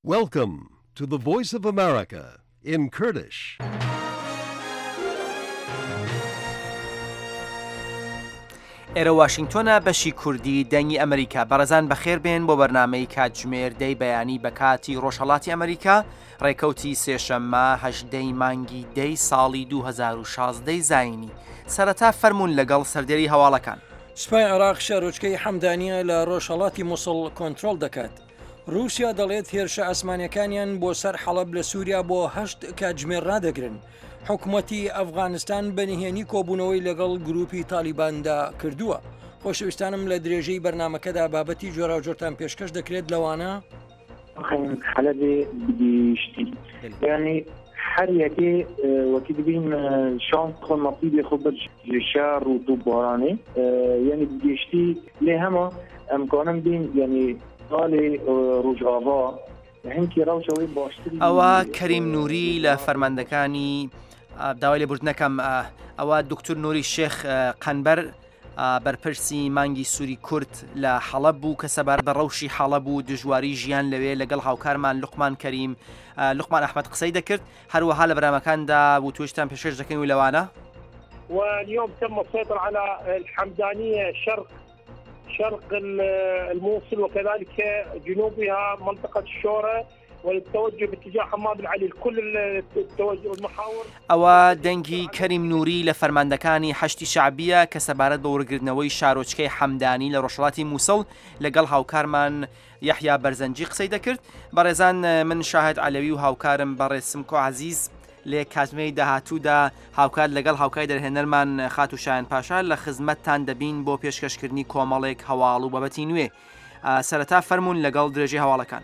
Welcome to the Voice of America in Kurdish. ئێرە واشنگتۆنە بەشی کوردی دەنگی ئەمریکا بەڕێزان بەخێر بێن بۆ بەرنامەی کاتژمێر دەی بەیانی بە کاتی ڕۆژهەڵاتی ئەمریکا ڕێکەوتی سێشەممە 18 مانگی دەی ساڵی 2016 زاینی سەرەتا فەرموون لەگەڵ سەردێری هەواڵەکان. سوپای عێراق شارۆچکەی حەمدانیە لە ڕۆژهەڵاتی مووسڵ کۆنتترۆل دەکات. رووسیا دەڵێت هێرشە ئەسمانەکانیان بۆ سەر حەڵەب لە سووریا بۆ 8 کاتژمێر ڕدەگرن. حکوومەتی ئەفغانستان بەنهێنی کۆبوونەوەی لەگەڵ گروپی تالیباندا کردووە. خۆشەویستانم لە درێژەی بەرنمەکەدا بابەتی جۆرا جۆرتان پێشکەش دەکرێت لەوانە حەلەبێ بدیشتی یعنی هەر یەکێ وەکی دەبین شانس خۆ نەسیبی خۆ بەر شار و دووبارانێ یعنی گەشتی لێ هەمە ئەمکانم بین یعنی ساڵی ڕۆژئاوا هەنکی ڕەوشەوەی باشتری ئەوە کەریم نووری لە فەرماندەکانی داوای لێبوردنەکەم ئەوە دکتور نووری شێخ قەنبەر بەرپرسی مانگی سووری کورد لە حەڵەب بوو کە سەبار بە ڕەوشی حەڵەب بوو دژواری ژیان لەوێ لەگەڵ هاوکارمان لوقمان کەریم لوقمان ئەحمەد قسەی دەکرد هەروەها لە بەرنامەکاندا بوو توێشتان پێشێش دەکەین و لەوانە واليوم تم السيطرة على الحمدانية شرق الموصل وكذلك جنوبها منطقة الشورى والتوجه باتجاه حماد العلي كل التوجه المحاور. ئەوە دەنگی کەریم نووری لە فەرماندەکانی حەشتی شعبیە کە سەبارەت بە وەرگرتنەوەی شارۆچکەی حەمدانی لە ڕۆژهەڵاتی مووسڵ لەگەڵ هاوکارمان یەحیا بەرزەنجی قسەی دەکرد. بەڕێزان من شاهد علەوی و هاوکارم بەڕێسم کۆعەزیز لێ کاتژمێری داهاتوودا هاوکات لەگەڵ هاوکاری دەرهێنەرمان خاتو شایان پاشا لە خزمەتتان دەبین بۆ پێشکەشکردنی کۆمەڵێک هەواڵ و بابەتی نوێ. سەرەتا فەرموون لەگەڵ درێژەی هەواڵەکان.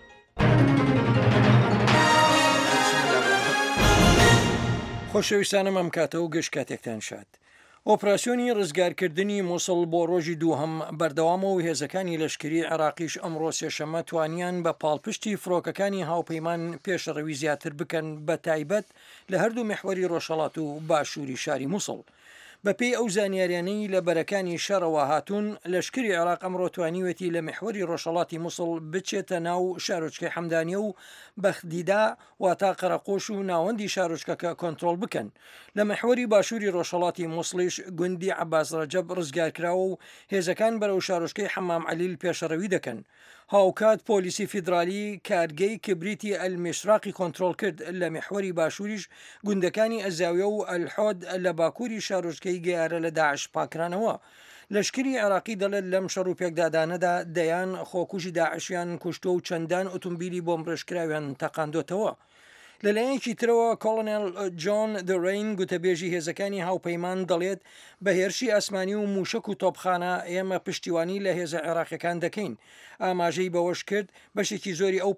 خۆشەویستانم ئەم کاتەوە گەشت کاتێکتان شاد. ئۆپراسیۆنی ڕزگارکردنی مووسڵ بۆ ڕۆژی دووهەم بەردەوامەوە و هێزەکانی لەشکری عێراقیش ئەمڕۆ سێشەممە توانیان بە پاڵپشتی فڕۆکەکانی هاوپەیمان پێشەڕەوی زیاتر بکەن بە تایبەت لە هەردوو میحوەری ڕۆژهەڵات و باشووری شاری مووسڵ. بەپێی ئەو زانیاریانەی لە بەرەکانی شەڕەوە هاتوون لەشکری عێراق ئەمڕۆ توانیوێتی لە میحوەری ڕۆژهەڵاتی مووسڵ بچێتە ناو شارۆچکەی حەمدانیە و بەخدیدا واتا قەرەقۆش و ناوەندی شارۆچکەکە کۆنتترۆل بکەن. لە میحوەری باشووری ڕۆژهەڵاتی مووسڵیش گوندی عەباس ڕەجەب ڕزگارکراوە و هێزەکان بەرەو شارۆچکەی حەمام عەلیل پێشەڕەوی دەکەن. هاوکات پۆلیسی فیدرالی کارگەی کبریتی ئەلمیشراقی کۆنتترۆل کرد لە میحوەری باشووریش گوندەکانی ئەزاویە و ئەلحۆد لە باکووری شارۆچکەی گەیارە لە داعش پاکرانەوە. لەشکری عێراقی دەڵێت لەم شەڕ و پێکدادانەدا دەیان خۆکوژی داعشیان کوشتۆ و چەندان ئۆتۆمبیلی بۆمبڕێژکراویان تەقاندۆتەوە. لەلایەنکی ترەوە کۆڵۆنێل جۆن دەڕین گوتەبێژی هێزەکانی هاوپەیمان دەڵێت بە هێرشی ئاسمانی و موشک و تۆپخانە ئێمە پشتیوانی لە هێزە عێراقیەکان دەکەین. ئاماژەی بەوەش کرد بەشێکی زۆری ئەو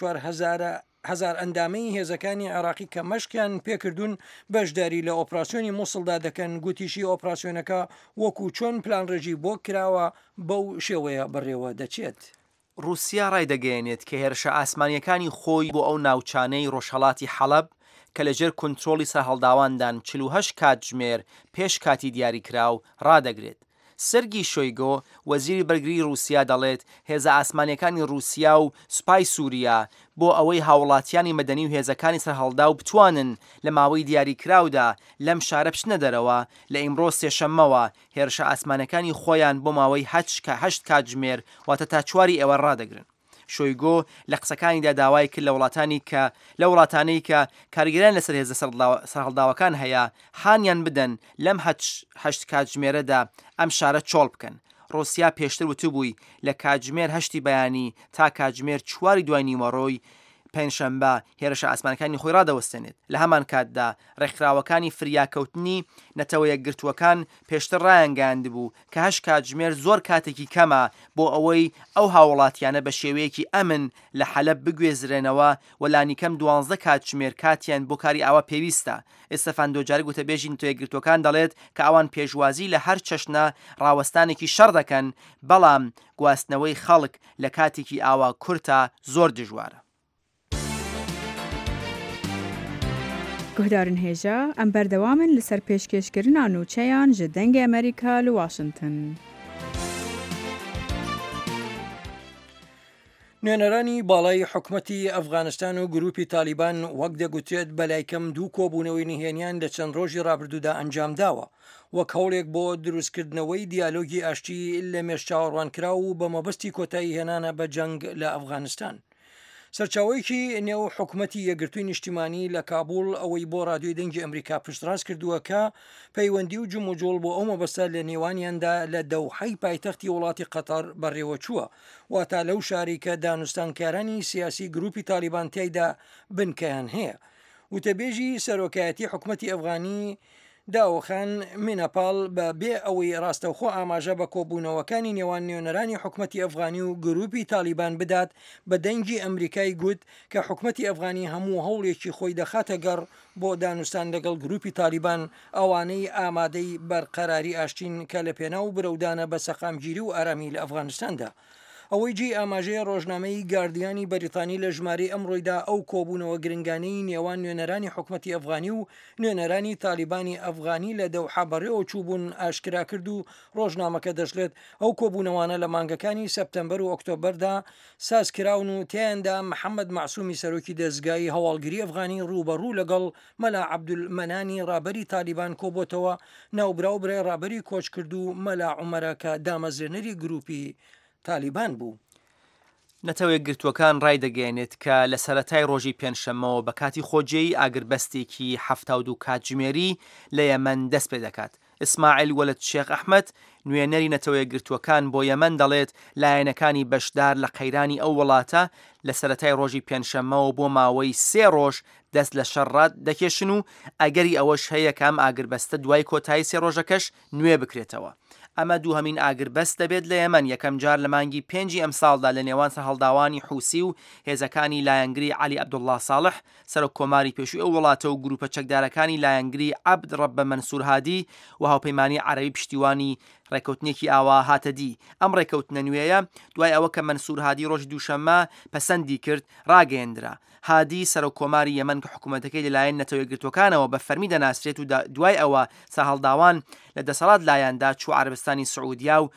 54,000 ئەندامەی هێزەکانی عێراقی کە مەشکیان پێکردوون بەشداری لە ئۆپراسیۆنی مووسڵدا دەکەن. گوتیشی ئۆپراسیۆنەکە وەکو چۆن پلانڕێژی بۆ کراوە بەو شێوەیە بەڕێوە دەچێت. رووسیا ڕایدەگەیەنێت کە هێرشە ئاسمانیەکانی خۆی بۆ ئەو ناوچانەی ڕۆژهەڵاتی حەڵەب کە لەژێر کۆنتترۆلی سەرهەڵداواندان 48 کاتژمێر پێش کاتی دیاریکراو ڕدەگرێت. سەرگی شۆیگۆ وەزیری بەرگری رووسیا دەڵێت هێزە ئاسمانیەکانی رووسیا و سوپای سووریا بۆ ئەوەی هاوڵاتیانی مەدەنی و هێزەکانی سەرهەڵدا و بتوانن لە ماوەی دیاریکراودا لەم شارە بچنە دەرەوە لە ئیمڕۆ سێشەممەوە هێرشە ئاسمانەکانی خۆیان بۆ ماوەی 8 کاتژمێر واتە تا 4 ئێوە ڕدەگرن. شۆیگۆ لە قسەکانیدا داوای کرد لە وڵاتانەی کە کارگەران لەسەر هێزە سەرهەڵداوەکان هەیە هانیان بدەن لەم 8 کاتژمێرەدا ئەم شارە چۆڵ بکەن. رووسیا پێشتر وتبووی لە کاتژمێر 8 بەیانی تا کاتژمێر 4 دوای نیوەڕۆی پێنجشەمبە هێرشە ئاسمانەکانی خۆی ڕادەوەستێنێت. لە هەمان کاتدا ڕێکخراوەکانی فریاکەوتنی نەتەوە یەکگرتووەکان پێشتر ڕایانگەاند بوو کە 8 کاتژمێر زۆر کاتێکی کەمە بۆ ئەوەی ئەو هاوڵاتیانە بە شێوەیەکی ئەمن لە حەلەب بگوێزرێنەوە و لانیکەم 12 کاتژمێر کاتیان بۆ کاری ئاوا پێویستە. ئێستەفان دۆجاری گوتەبێژی نەتەوە یەکگرتووەکان دەڵێت کە ئەوان پێشوازی لە هەر چەشنە ڕاوەستانێکی شەڕ دەکەن بەڵام گواستنەوەی خەڵک لە کاتێکی ئاوا کورتە زۆر دژوارە. گهدارن هێژە ئەم بەردەوامن لەسەر پێشکەشکردنا نووچەیان ji dengê ئەمریکا li Washington. نوێنەرانی باڵای حکومەتی ئەفغانستان و گروپی تالیبان وەک دەگوترێت بەلایکەم دوو کۆبوونەوەی نهێنیان لە چەند ڕۆژی ڕابردوودا ئەنجام داوە وەک هەوڵێک بۆ دروستکردنەوەی دیالۆگی ئاشتی لە مێشچاوەڕوانکرا و بە مەبەستی کۆتایی هێنانە بە جەنگ لە ئەفغانستان. سەرچاوەیەکی نێو حکوومەتی یەکگرتووی نیشتیمانی لە کابول ئەوەی بۆ رادیۆی دەنگی ئەمریکا پشتڕاست کردووە کە پەیوەندی و جموجۆڵ بۆ ئەو مەبەستە لە نێوانیاندا لە دەوحەی پایتەختی وڵاتی قەتەر بەڕێوە چووە واتە لەو شاری کە دانوستانکارانی سیاسی گروپی تالیبان تایدا بنکەیان هەیە. وتەبێژی سەرۆکایەتی حکوومەتی ئەفغانی داوەخان مینەپاڵ بە بێ ئەوەی ڕاستەوخۆ ئاماژە بە کۆبوونەوەکانی نێوان نوێنەرانی حکوومەتی ئەفغانی و گروپی تالیبان بدات بە دەنگی ئەمریکای گوت کە حکوومەتی ئەفغانی هەموو هەوڵێکی خۆی دەخاتە گەڕ بۆ دانوستان لەگەڵ گروپی تالیبان ئەوانەی ئامادەی بەرقەراری ئاشتین کە لە پێناو برەودانە بە سەقامگیری و ئارامی لە ئەفغانستاندا. ئەوەی جی ئاماژەیە ڕۆژنامەی گاردیانی بەریتانی لە ژمارەی ئەمڕۆیدا ئەو کۆبوونەوە گرنگانەی نێوان نوێنەرانی حکوومەتی ئەفغانی و نوێنەرانی تالیبانی ئەفغانی لە دەوحە بەڕێوە چووبوون ئاشکرا کرد و ڕۆژنامەکە دەژڵێت ئەو کۆبوونەوانە لە مانگەکانی سەپتەمبەر و ئۆکتۆبەردا سازکراون و تیاندا محەممەد معسومی سەرۆکی دەستگای هەواڵگیری ئەفغانی ڕوبەڕوو لەگەڵ مەلا عەبدولمەنانی ڕابەری تالیبان کۆبۆتەوە ناوبراو برای ڕابەری کۆچ کرد و مەلا عومەرە کە دامەزرێنەری گروپی تالیبان بوو. نەتەوەیەک گرتوەکان ڕای دەگەێنێت کە لە سەرەتای ڕۆژی پێنجشەممەوە بە کاتی خۆجێی ئاگربەستێکی 72 کاتژمێری لە یەمەن دەست پێ دەکات. ئیسماعیل وەلد شێخ ئەحمەد نوێنەری نەتەوەیەک گرتوەکان بۆ یەمەن دەڵێت لایەنەکانی بەشدار لە قەیرانی ئەو وڵاتە لە سەرەتای ڕۆژی پێنجشەممەوە بۆ ماوەی 3 ڕۆژ دەست لە شەڕات دەکێشن و ئەگەری ئەوەش هەیە کام ئاگربەستە دوای کۆتایی 3 ڕۆژەکەش نوێ بکرێتەوە. ئەمە دووهەمین ئاگربەست دەبێت لە یەمەن یەکەم جار لە مانگی 5 ئەم ساڵدا لە نێوان سەرهەڵداوانی حوسی و هێزەکانی لایەنگری عەلی عەبدوڵڵا ساڵح سەرۆک کۆماری پێشووی ئەو وڵاتە و گروپە چەکدارەکانی لایەنگری عەبد ڕەبە مەنسوور هادی و هاوپەیمانی عەرەبی پشتیوانی ڕێکەوتنێکی ئاوا هاتە دی. ئەم ڕێکەوتنە نوێیە دوای ئەوە کە مەنسوور هادی ڕۆژی دووشەممە پەسەندی کرد ڕاگەیەندرا. هادی سەرۆک کۆماری یەمەن کە حکوومەتەکەی لەلایەن نەتەوەیەکگرتوەکانەوە بە فەرمی دەناسرێت و دوای ئەوە سەرهەڵداوان لە دەسەڵات لایەندا چوو عەربستانی سعودیا و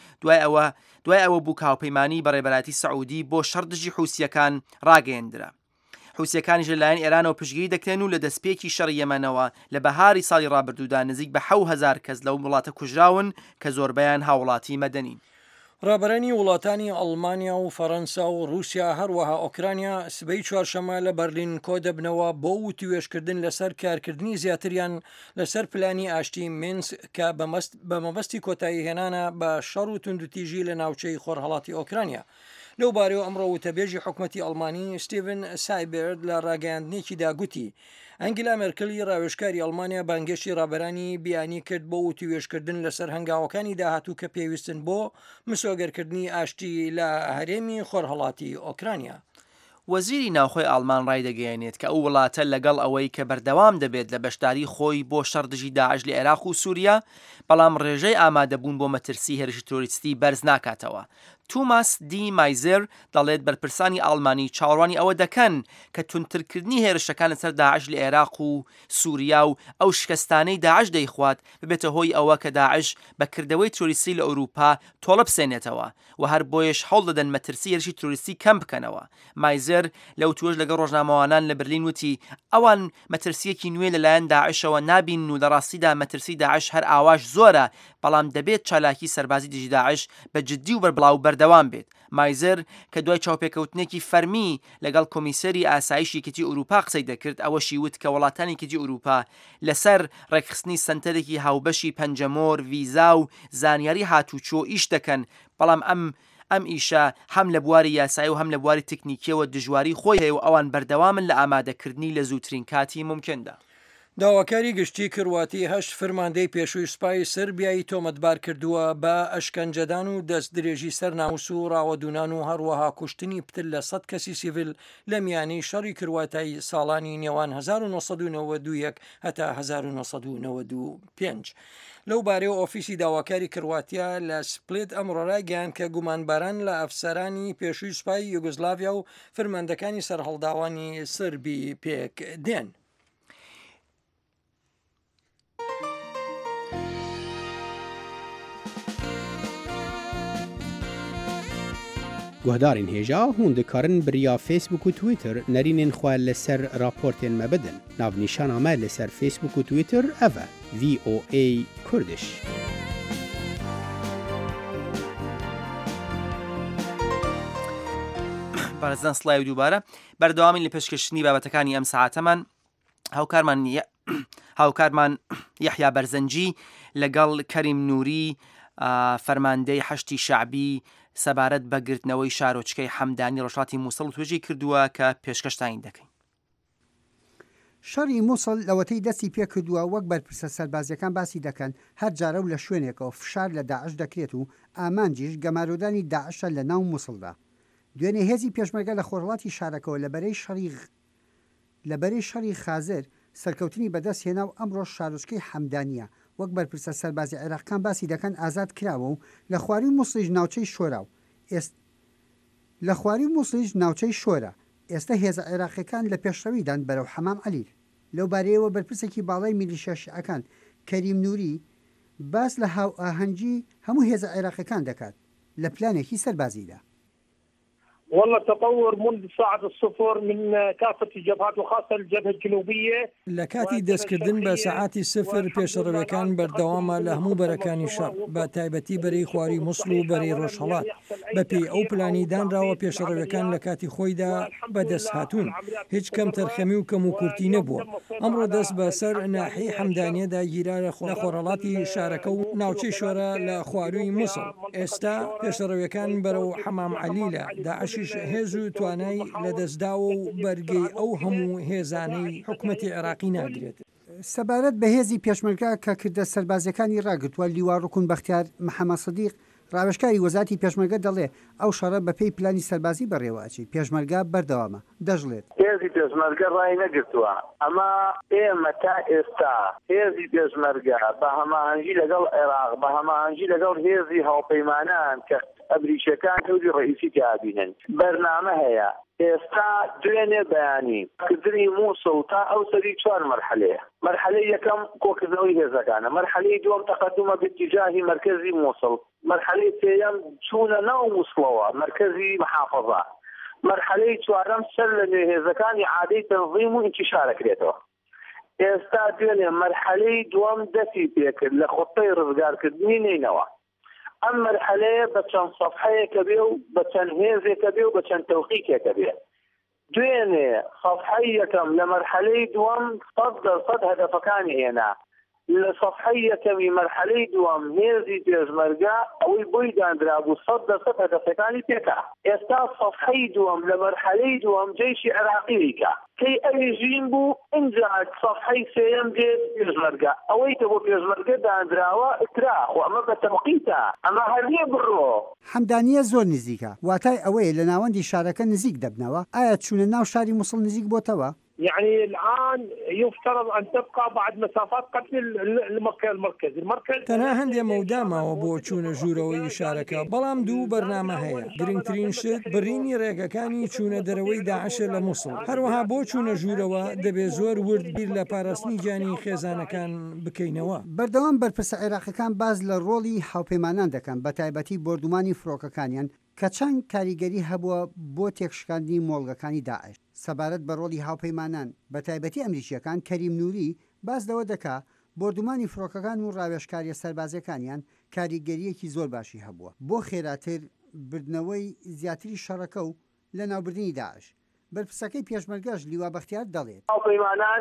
دوای ئەوە بوو هاوپەیمانی بەڕێبەراتی سعودی بۆ شەڕدژی حوسیەکان ڕاگەیەندرا. حوسیەکانیش لەلایەن ئێرانەوە پشتگیری دەکرێن و لە دەستپێکی شەڕی یەمەنەوە لە بەهاری ساڵی ڕابردوودا نزیک بە 7,000 کەس لەو وڵاتە کوژراون کە زۆربەیان هاوڵاتی مەدەنین. ڕابەرانی وڵاتانی ئەڵمانیا و فەڕەنسا و رووسیا هەروەها ئۆکرانیا سبەی چوارشەمە لە بەرلین کۆ دەبنەوە بۆ وتیوێشکردن لەسەر کارکردنی زیاتریان لەسەر پلانی ئاشتی مینسک کە بە مەبەستی کۆتایی هێنانە بە شەڕ و توندوتیژی لە ناوچەی خۆرهەڵاتی ئۆکرانیا. لەو بارەوە ئەمڕۆ وتەبێژی حکوومەتی ئەڵمانی ستیڤن سایبرد لە ڕاگەیاندنێکیدا گوتی ئەنگلا مێرکلی ڕاوێژکاری ئەڵمانیا بانگێشتی ڕابەرانی بیانی کرد بۆ وتیوێشکردن لەسەر هەنگاوەکانی داهاتوو کە پێویستن بۆ مسۆگەرکردنی ئاشتی لە هەرێمی خۆرهەڵاتی ئۆکرانیا. وەزیری ناوخۆی ئالمان ڕای دەگەیەنێت کە ئەو وڵاتە لەگەڵ ئەوەی کە بەردەوام دەبێت لە بەشداری خۆی بۆ شەڕدژی داعش لە عێراق و سووریا بەڵام ڕێژەی ئامادەبوون بۆ مەترسی هێرشی تۆریستی بەرز ناکاتەوە. توماس دی مایزر دەڵێت بەرپرسانی ئاڵمانی چاوەڕوانی ئەوە دەکەن کە تونترکردنی هێرشەکان لەسەر داعش لە عێراق و سووریا و ئەو شکستانەی داعش دەیخوات ببێتە هۆی ئەوە کە داعش بەکردەوەی تۆریستی لە ئەوروپا تۆڵە بسێنێتەوە و هەر بۆیش هەوڵ دەدەن مەترسی هێرشی تۆریستی کەم بکەنەوە. مایزر لەو توێژ لەگەڵ ڕۆژنامەوانان لە برلین وتی ئەوان مەترسیەکی نوێ لەلایەن داعشەوە نابین و لە ڕاستیدا مەترسی داعش هەر ئاواش زۆرە بەڵام دەبێت چالاکی سەربازی دژی داعش بە جددی و بەربڵاو بەردەوام بێت. مایزر کە دوای چاوپێکەوتنێکی فەرمی لەگەڵ کۆمیسەری ئاسایشی کەتی ئوروپا قسەی دەکرد ئەوەشی وت کە وڵاتانی کەتی ئوروپا لەسەر ڕێکخستنی سنتەرێکی هاوبەشی پەنجەمۆر ڤیزا و زانیاری هاتوچۆ ئیش دەکەن بەڵام ئەم ئیشە هەم لە بواری یاسایی و هەم لە بواری تکنیکیەوە دژواری خۆی هەیە و ئەوان بەردەوامن لە ئامادەکردنی لە زووترین کاتی ممکندا. داواکاری گشتی کرواتی 8 فرماندەی پێشووی سوپای سربیایی تۆمەتبار کردووە بە ئەشکەنجەدان و دەست درێژی سەر ناموس و ڕاوەدونان و هەروەها کوشتنی پتر لە 100 کەسی سیڤیل لە میانەی شەڕی کرواتایی ساڵانی نێوان 1992 هەتا 1995. لەو بارەوە ئۆفیسی داواکاری کرواتیا لە سپلیت ئەمڕۆ گەیاند کە گومانباران لە ئەفسەرانی پێشووی سوپای یوگۆسلاڤیا و فرماندەکانی سەرهەڵداوانی سربی پێک دێن. گهدارین هێژا هون دikarin biriya Facebook و Twitter nerînên xwe li ser raportên me bidin. Navnîşana me li ser Facebook û Twitter ev e VOA Kurdish. بارزان سڵای دووبارە بەردەوامین لە پێشکەشتنی بابەتەکانی ئەم ساعتەمان هاوکارمان یەحیا بەرزەنجی لەگەڵ کەریم نووری فەرماندەی حەشتی شەعبی سەبارەت بە گرتنەوەی شارۆچکەی حەمدانی ڕۆژهەڵاتی مووسڵ توێژی کردووە کە پێشکەشتانی دەکەین. شەڕی مووسڵ لەوەتەی دەستی پێ کردووە وەک بەرپرسە سەربازیەکان باسی دەکەن هەر جارە و لە شوێنێکەوە فشار لە داعش دەکرێت و ئامانجیش گەمارۆدانی داعشە لە ناو مووسڵدا. دوێنێ هێزی پێشمەرگە لە خۆرهڵاتی شارەکەەوە لەبەرەی شەڕی خازر سەرکەوتنی بەدەست هێنا و ئەمڕۆ شارۆچکەی حەمدانیە وەک بەرپرسە سەربازی عێراقیەکان باسی دەکەن ئازاد کراوە و لە خواری مووسڵیش ناوچەی شۆرە ئێستا هێزە عێراقیەکان لە پێشڕەویدان بەرەو حەمام عەلیل. لەو بارەیەوە بەرپرسێکی باڵای میلیشیا شیعەکان کەریم نووری باس لە هاو ئاهەنگی هەموو هێزە عێراقیەکان دەکات لە پلانێکی سەربازیدا. والله تطور منذ ساعة الصفر من كافة الجبهات وخاصة الجبهة الجنوبية. لە کاتی دەستکردن بە سەعاتی سفر پێشەڕەوەکان بەردەوامە لە هەموو بەرەکانی شەڕ بە تایبەتی بەرەی خواری مووسڵ و بەرەی ڕۆژهەڵات بەپێی ئەو پلانی دانراوە پێشەڕەوەکان لە کاتی خۆیدا بەدەست هاتوون هیچ کەم تەرخەمی و کەم و کورتی نەبووە. ئەمڕۆ دەست بەسەر ناحی حەمدانیەدا گیرا لە خۆرهەڵاتی شارەکە و ناوچەی شۆرە لە خواروی مووسڵ. ئێستا پێشەڕەوەکان بەرەو حەمام عەلیلە داعشیش هێز و توانای لەدەستداوە و بەرگەی ئەو هەموو هێزانەی حکومەتی عێراقی ناگرێت. سەبارەت بە هێزی پێشمەرگە کە کردە سەربازیەکانی ڕاگرتووە لیوا ڕوکن بەختیار محەممەد سەدیق ڕاوێژکاری وەزارەتی پێشمەرگە دەڵێ ئەو شەڕە بەپێی پلانی سەربازی بەڕێوەچی پێشمەرگە بەردەوامە دەژڵێت. هێزی پێشمەرگە ڕای نەگرتووە ئەمە ئێمە تا ئێستا هێزی پێشمەرگە بە هەماهەنگی لەگەڵ عێراق بە هەماهەنگی لەگەڵ هێزی هاوپەیمانان کە ئەبریشەکان هەوری ڕئیسی تیابینن بەرنامە هەیە. ئێستا دوێنێ بەیانی کردنی مووسڵ تا ئەو سەری 4 مەرحلەیە. مەرحلەی یەکەم کۆکردنەوەی هێزەکانە، مەرحلەی دووەم تەقەدومە باتیجاهی مەرکەزی مووسڵ، مەرحلەی سێیەم چوونە ناو مووسڵەوە مەرکەزی محافەظە، مەرحلەی چوارەم سەر لە نوێ هێزەکانی عادەی تەنظیم و ئینتیشارەکرێتەوە. ئێستا دوێنێ مەرحلەی دووەم دەستی پێکرد لە خۆتەی ڕزگارکردنی نینەوە. ئەم مەرحلەیە بە چەند سەفحەیەکە بێ و بە چەند هێزێکە بێ و بە چەند تەوقیکێکە بێ. دوێنێ سەفحەی یەکەم لە مەرحلەی دووەم 100% هەدەفەکانی هێنا. لە سەفحەی یەکەمی مەرحلەی دووەم هێزی پێشمەرگە ئەوەی بۆی دانرا بوو 100% هەدەفەکانی پێکا. ئێستا سەفحەی دووەم لە مەرحلەی دووەم جێیشی عێراقی بیکە کەی ئەویژین بوو ئینجا سەفحەی سێیەم دێت پێشمەرگە ئەوەی کە بۆ پێشمەرگە دانراوە ئکراخۆ ئەمە بە تەوقیتە ئەمە هەرنیە بڕۆ. حەمدانیە زۆر نزیکە واتای ئەوەیە لە ناوەندی شارەکە نزیک دەبنەوە. ئایا چوونە ناو شاری مووسڵ نزیک بۆتەوە؟ يعني الآن يفترض أن تبقى بعد مسافات قتل المكان المركزي. تەنها هەندێ مەودامەوە بۆ چوونە ژوورەوەی شارەکە بەڵام دوو بەرنامە هەیە. گرنگترین شت بڕینی ڕێگەکانی چوونە دەرەوەی داعشە لە مووسڵ. هەروەها بۆ چوونە ژوورەوە دەبێت زۆر ورد بیر لە پاراستنی گیانی خێزانەکان بکەینەوە. بەردەوام بەرپرسە عێراقیەکان باز لە ڕۆڵی هاوپەیمانان دەکەن بە تایبەتی بردومانی فڕۆکەکانیان کە چەند کاریگەری هەبووە بۆ تێکشکاندنی مۆڵگەکانی داعش. سەبارەت بە ڕۆڵی هاوپەیمانان بە تایبەتی ئەمریکیەکان کەریم نووری باز لەوە دەکا بردومانی فڕۆکەکان و ڕاوێژکاریە سەربازەکانیان کاریگەریەکی زۆر باشی هەبووە بۆ خێراتر بردنەوەی زیاتری شەڕەکە و لە ناوبردنی داعش. بەرپرسەکەی پێشمەرگەش لیوا بەختیار دەڵێت هاوپەیمانان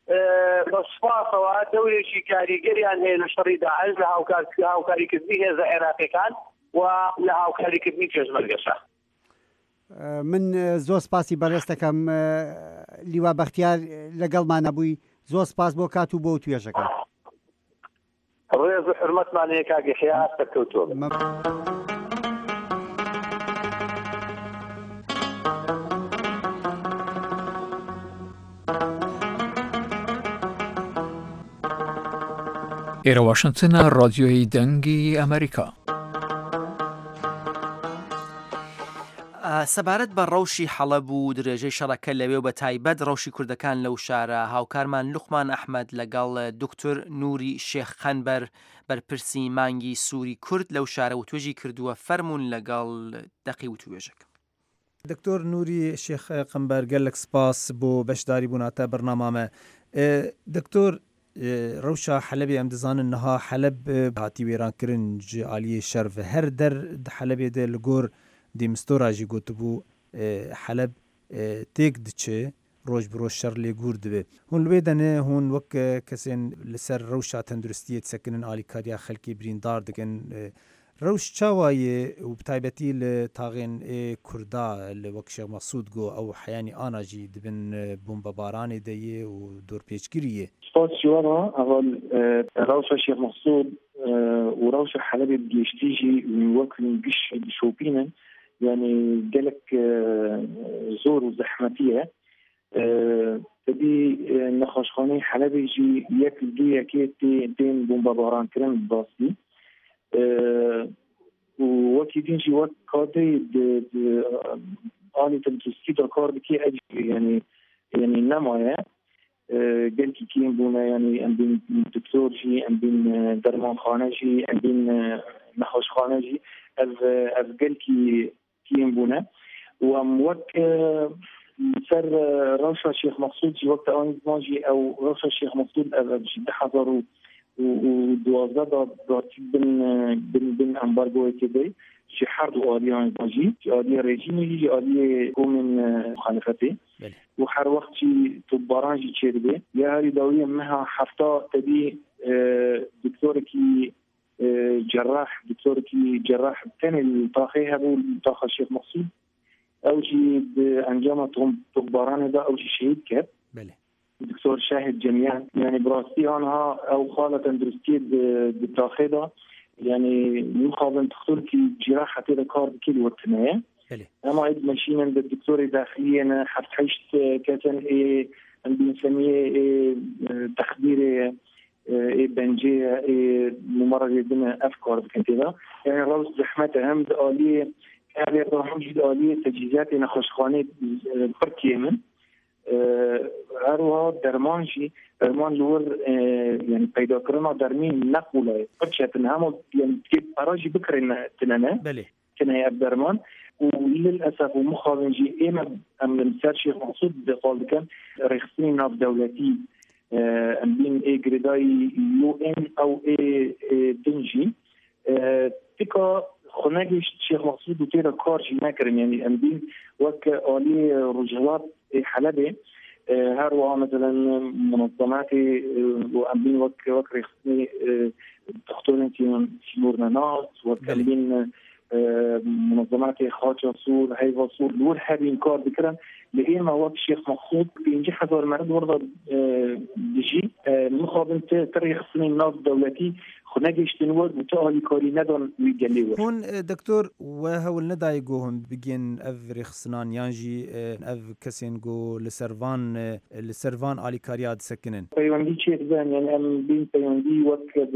بە سوپاسەوە دەورێکی کاریگەریان هەیە لە شەڕی داعش لە هاوکاریکردنی هێزە عێراقیەکان و لە هاوکاریکردنی پێشمەرگەشە. من زۆر سپاسی بەڕێز دەکەم لیوا بەختیار لەگەڵمانە بووی. زۆر سپاس بۆ کات و بۆ توێژەکە. ڕێز و حرمەتمان هەیە کاک یەحیا سەرکەوتووە. ئێرە واشنگتنە ڕادیۆی دەنگی ئەمریکا. سەبارەت بە ڕەوشی حەڵەب و درێژەی شەڕەکە لەوێ و بە تایبەت ڕەوشی کوردەکان لەو شارە هاوکارمان لوقمان ئەحمەد لەگەڵ دکتۆر نووری شێخ خەنبەر بەرپرسی مانگی سووری کورد لەو شارە و توێژی کردووە فەرمونون لەگەڵ دەقی و توێژەکە. دکتور نوری شیخ قنبر گلک سپاس بو بشداری بوناتا برنامه ما دکتور روشا حلب ام دزان انها حلب هاتی ویران کرن عالی شرف هر در حلب ده لگور دی مستوراجی گوتبو حلب تیک دچه روز بروز شر لگور دبه هون لبیدنه هون وک کسین لسر روشا تندرستیت سکنن عالی کاریا خلکی برین دار دکن روش چاوای و بتایبتی لتاغین کردا لوک شیخ مقصود گو او حیانی آناجی دبن بمباران دیه و دور پیچگیریه سپاس جوارا اول روش شیخ مقصود و روش حلب بگیشتیجی وکن گش شوپینن يعني قالك زور وزحمتيه تبي نخشخاني حلبي يجي ياكل دي اكيد تين بومباران كرم باصي ووقت يجي وقت كادي آلي تمتسكي دكار بكي أجي يعني نمايا قال كي كين بونا يعني ام بين دكتور جي ام بين درمان خانه جي ام بين نخوش خانه جي از قال كي كين بونا وام وقت سر روشة الشيخ مقصود جي وقت آن ماجي او روشة الشيخ مقصود جد حضروا ودوازده دارتي بن امبارغو كده جي حرب آليان ماجي جي آلية ريجيمي جي آلية قوم مخالفته وحر وقت جي تباران جي تشيربه يا هاري دولية مها حفتا تبي دكتور كي جراح تاني الطاقية هبو الطاقة الشيخ مقصود او جي بانجامة تباران ده او جي شهيد كاب دكتور شاهد جميعا يعني براستي عنها او خالة اندرستي بالتاخيدة يعني مخابن تختار كي جراحة تيدا كارد كيلو والتناية اما عيد ماشينا بالدكتور داخليا انا حفتحشت كاتن بنسميه تخدير بنجية ممرض بنا افكار كده يعني روز زحمة هم آلية هذه الرحم جد آلية تجهيزات نخشخانة بركية من هروها درمانجی درمان لور يعني پیدا کردن درمین نقوله قدشتن هم يعني كيف براجي بكرنا تنانا كنا درمان وللاسف ومخابنجي اما ام المسار شيخ مقصود قال كان رخصين ناف دولتي ام بين اي جريداي يو ان او اي دنجي تيكا خناجي شيخ مقصود وتيرا كارجي ناكرن يعني ام بين وك آلي رجلات حلبة هروا مثلا منظمات وأمين وك رخصني تختارن في نورنا ناس وأمين منظمات خاطر صور هاي صور لور هذين كار بكرن لأن ما وقت شيخ مقصود بينجي حضر مرد ورضا بيجي مخابن ترخصني ناس دولتي خناجيش تنود وتأهلي كاري ندون ويجليور هون دكتور وهول نداي جوهم بيجين أف رخصنان يانجي أف كسين جو لسرفان آلي كارياد سكنن بيوندي شيء زين يعني أم بين بيوندي وقت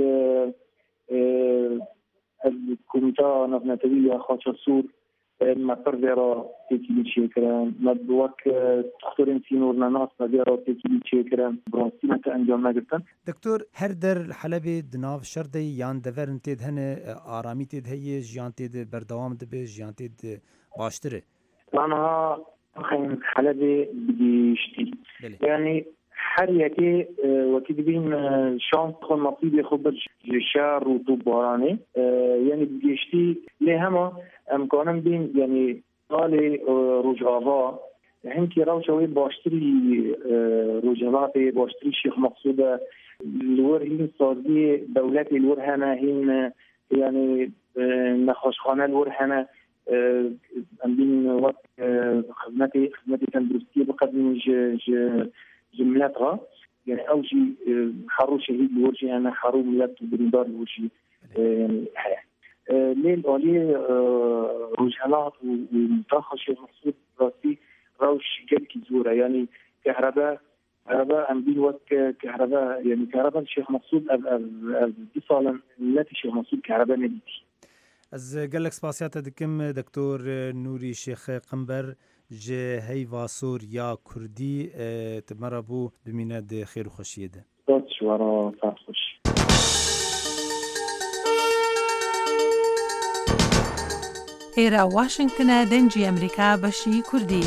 الكوميتا نفنتوية خاطر صور ما ترجع تكيل شكرا ما بوك تختارين في نورنا ناس نجارة تكيل شكرا براسينا كأنجام نجتن دكتور هردر حلبة دناف شردي يان دفرن تيد هن آرامي تيد هي جيان تيد بردوام دبي جيان تيد باشتري أنا خين حلبة بديشتي يعني حريتي وكيد بين شانس خون مصيبة خبر جشار وطباراني يعني بديشتي لهما امکانم بین یعنی سال روجاوا هنکی روشوی باشتری روجاوات باشتری شیخ مقصود لور هین سازی دولت لور هنه هین یعنی نخوشخانه لور هنه ام بین وقت خدمتی تندرستی بقدم جملتها يعني اوجي حرو شهيد لورجي انا حرو ملت برندار لورجي يعني حياه ليل آلية رجالات ومنطقة شيخ مقصود راسي روش جلكي زورة يعني كهرباء أم بين وقت كهرباء يعني كهرباء الشيخ مقصود اتصالا التي شيخ مقصود كهرباء نديتي از قالك سباسيات دكم دكتور نوري شيخ قنبر جه هيفا سوريا كردي تمربو بميناد خير وخشيه ده صوت شوارا صوت خوش ئێرە واشنگتنە دەنگی ئەمریکا بەشی کوردی.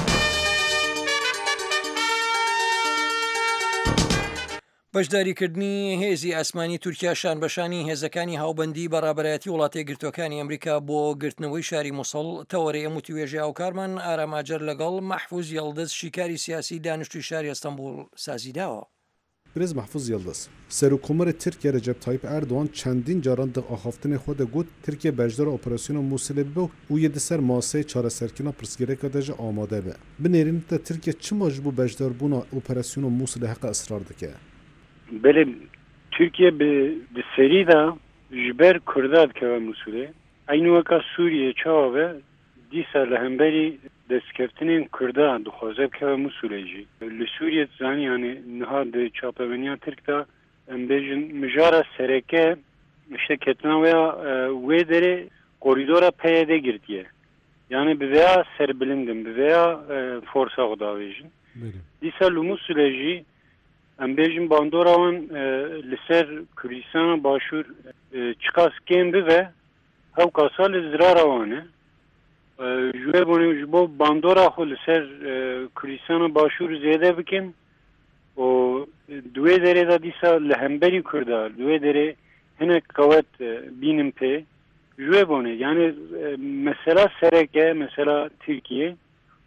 بەشداریکردنی هێزی ئاسمانی تورکیا شانبەشانی هێزەکانی هاوبەندی بەڕابەرایەتی وڵاتە گرتوەکانی ئەمریکا بۆ گرتنەوەی شاری مووسڵ تەوەرەی ئەموتی وێژی هاوکارمان ئاراماجەر لەگەڵ مەحفوز یەڵدەز شیکاری سیاسی دانیشتووی شاری ئەستەمبول سازیداوە. برز محفوظ یلدز سروکومر ترکیه رجب طایب اردوان چندین جاران د آخافتن خود گوت ترکیه بجدار اپراسیون موصل بو او یه سر ماسه چاره سرکینا پرسگیره که دجا آماده به بنیرین تا ترکیه چه مجبور بجدار بونا اپراسیون موصل حق اصرار دکه بله ترکیه به سری دا جبر کرداد که موصله اینو وکا سوریه چاوه دیسا لهمبری دستکفتنین کردان دخوازه که موصله جی لسوریه زانی یعنی نهاد چاپوینیا ترک دا امبیجن مجاره سرکه işte ketna veya dere koridora peyde girdiye. Yani veya serbilindim veya forsa godavejin. Disa lumus süreci embejin bandoravan liser Kürdistan başur çıkas kembi ve havkasal zraravanı. Jüve bunu jbo bandora xo liser Kürdistan başur zede bikin. O duve dere da disa lehemberi Kürda duve dere hene kavet binim pe jüve bunu yani mesela Sereke mesela Türkiye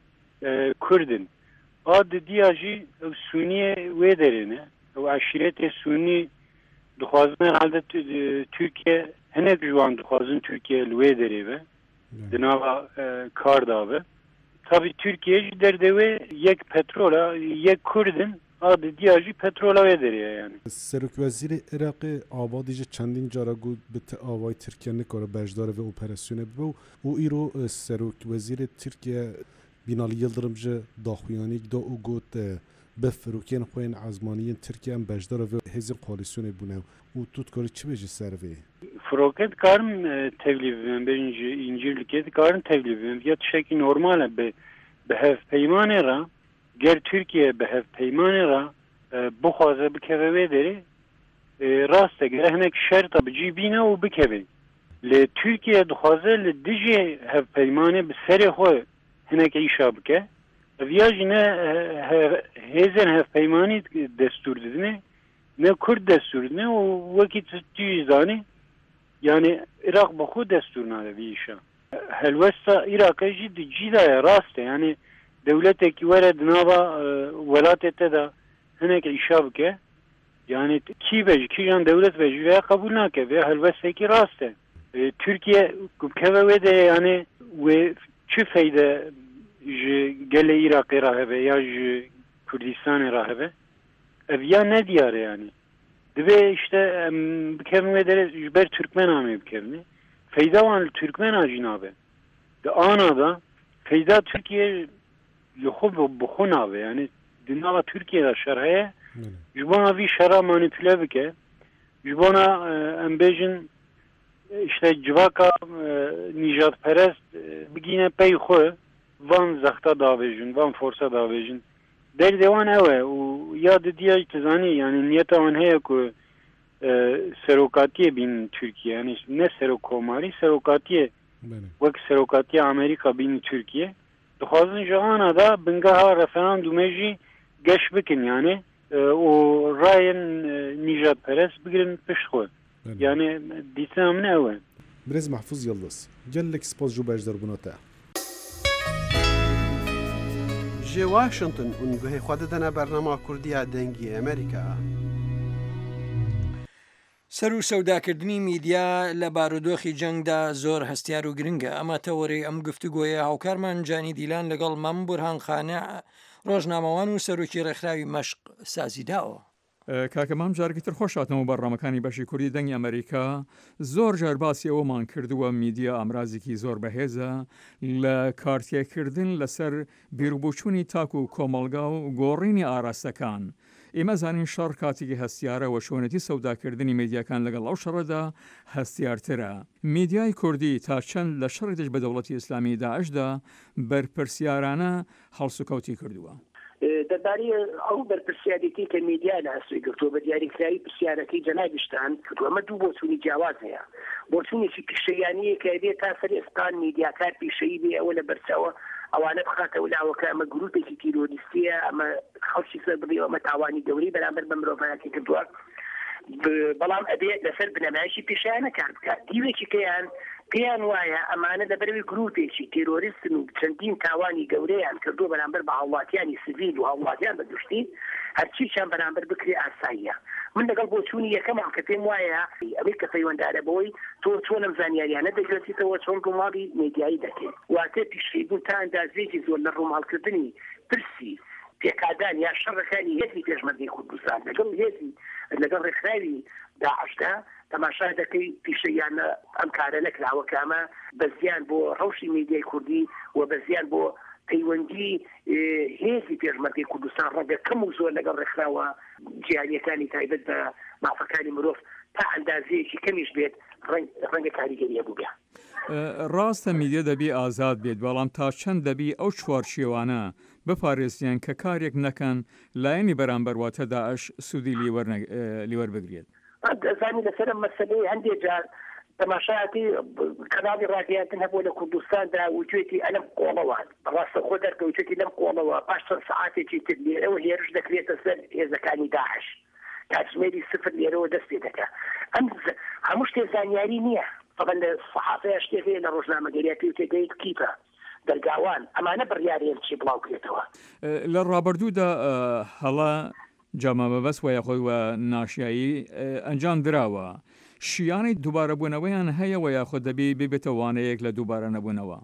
Kürdin ad diyaji Suniye ve derine o aşirete Suni duhazın halde Türkiye hene juan duhazın Türkiye ve dere ve dinava karda ve tabi Türkiye derdeve yek petrola yek Kürdin adı diyajı petrola vederiyor yani. Serok Veziri Irak'ı abadice çandin cara gud bit avay Türkiye'nin kara bejdar ve operasyonu bu. O iro Serok Veziri Türkiye Binali Yıldırımcı daxuyanik da o gud befrukiyen xoyin azmaniyen Türkiye'nin bejdar ve hezin koalisyonu bu ne? O tutkari çi beji servi? Froket karım tevlibim birinci incirliket karım tevlibim ya tşeki normal be hef peymane ra ger Türkiye be peymane ra bixwaze bikeve ve deri rast ger hinek şerta bicibine o bikeve le Türkiye dixwaze le dije hef peymane bi serê xwe hinek îşa bike viya jî ne hêzên hevpeymanî destur didine ne Kurd destur didine û wekî tu zanî yani Irak bi xwe destur nade vî îşa helwesta Iraqê jî di cîdaya rast e yani devletekî were di nava welatê te de hinek îşa bike yani kî be ji kîjan devlet be ji vê qebûl nake vê helwestekî rast e Türkiye keve wê de yani wê çi feyde ji gelê Iraqê re hebe ya ji Kurdistanê re hebe ev ya ne diyare yani dibe işte bikevin wê dere ji ber Türkmen amê bikevin feyda wan li Türkmena jî nabe di ana da feyda Türkiye li xwe bi xwe nabe yani di nava Türkiye'de şer heye ji bona vî şera manipüle bike ji bona em bêjin işte civaka nijadperest bigîne pey xwe van zexta davêjin van forsa davêjin derdewan ew e û ya di diya tizanî yani niyeta wan heye ku serokatiye bînin Türkiye yani ne serokomarî serokatiye wek serokatiya Amerîka bînin Türkiye dixwazin ji ana da bingeha referandumê jî geş bikin yani o rayên nijadperest bigirin pişt xwe yani dîtina min ew e. Birêz Mahfuz Yıldız gelek spas ji bejdarbûna te. Ji Washington û guhê xwe didine bernama Kurdiya dengî Amerîka. سەر و سەوداکردنی میدیا لە بارودۆخی جەنگدا زۆر هەستیار و گرنگە ئەمە تەوەرەی ئەم گفتوگۆیە هاوکارمان جانی دیلان لەگەڵ مەم بورهان خانە ڕۆژنامەوان و سەرۆکی ڕێکخراوی مەشق سازیداوە. کاکەمام جارێکی تر خۆشاتەوە بەڕامەکانی بەشی کوردی دەنگی ئەمریکا زۆر جار باسی ئەوەمان کردووە میدیا ئامرازێکی زۆر بەهێزە لە کارتێکردن لەسەر بیرروبووچوونی تاک و کۆمەڵگا و گۆڕینی ئاراستەکان. ئێمە زانین شەڕ کاتێکی هەستیارە و شۆنەتی سەوداکردنی میدیاکان لەگەڵ ئەو شەڕەدا هەستیارترە. میدیای کوردی تا چەند لە شەڕێکش بە دەوڵەتی ئیسلامی داعشدا بەرپرسیارانە هەڵسوکەوتی کردووە. دەربارەی ئەو بەرپرسیارەتی کە میدیا لە هەستوی گرتووە بە دیاریکراوی پرسیارەکەی جەنابیشتان کردووە. ئەمە دوو بۆچوونی جیاواز هەیە. بۆچوونێکی پیشەیانەیە کە بێت تا سەر ئێستان میدیاکار پیشەیی بێ ئەوە لە بەرچاوە ئەوانە بخاتەوە لاوەکە ئەمە گروپێکی تیرۆریستیە، ئەمە خەڵکی سەر بڕێ ئەمە تاوانی گەورەی بەرامبەر بە مرۆڤایەتی کردووە. بەڵام ئەبێت لەسەر بنەمایشی پیشیانە کار بکات. دیوێکی پێیان وایە ئەمانە لەبەرەوەی گروپێکی تیرۆریستن و چەندین تاوانی گەورەیان کردووە بەرامبەر بە هاوڵاتیانی سیڤیل و هاوڵاتیان بەگشتی هەرچیشان بەرامبەر بکرێ ئاساییە. من لەگەڵ بۆچوونی یەکەمان کە پێم وایە ئەوەی کە پەیوەنددارە بەوەی تۆ چۆن ئەم زانیاریانە دەگرێتیتەوە چۆن ڕووماڵی میدیایی دەکەیت. واتە پیشەیبوون تا ئەندازێکی زۆر لە ڕووماڵکردنی پرسی پێکادان یا شەڕەکانی هێزی پێشمەرگەی کوردستان لەگەڵ ڕێکخراوی داعشدا تەماشا دەکەی پیشەیانە ئەم کارە نەکراوە کە ئەمە بەزیان بۆ ڕەوشی میدیای کوردی و بەزیان بۆ پەیوەندی هێزی پێشمەرگەی کوردستان ڕەنگە کەم و زۆر لەگەڵ ڕێکخراوە جیهانیەکانی تایبەت بە مافەکانی مرۆڤ تا ئەندازەیەکی کەمیش بێت ڕەنگە کاریگەریە بوو بێ. ڕاستە میدیا دەبی ئازاد بێت، بەڵام تا چەند دەبی ئەو چوارچێوانە بپارێزیان کە کارێک نەکەن لایەنی بەرامبەر داعش سوودی لیوەر بگرێت. دەزانی لەسەر مەسەلەی هەندێک جار تەماشایەتی کەناڵی ڕادیاتن هەبوو لە کوردستاندا وجوێتی ئەلەم قۆڵەوە ڕاستە خۆ دەرکەوتێتی لەم قۆڵەوە پاش چەند سەعاتێکی تر لێرەوە هێرش دەکرێتە سەر هێزەکانی داعش کاتژمێری سفر لێرەوە دەست پێ دەکات. ئەم هەموو شتێ زانیاری نییە. طبعا لە سەحافەیە شتێک لە ڕۆژنامەگەریاتی و تێگەیت کیپە دەرگاوان ئەمانە بڕیارێن چی بڵاو کرێتەوە. لە ڕابردوودا هەڵا جامە بەبەست و یاخۆی و ناشیایی ئەنجام دراوە. شیانی دووبارە بوونەوەیان هەیە و یاخۆ دەبی ببێتە وانەیەک لە دووبارە نەبوونەوە.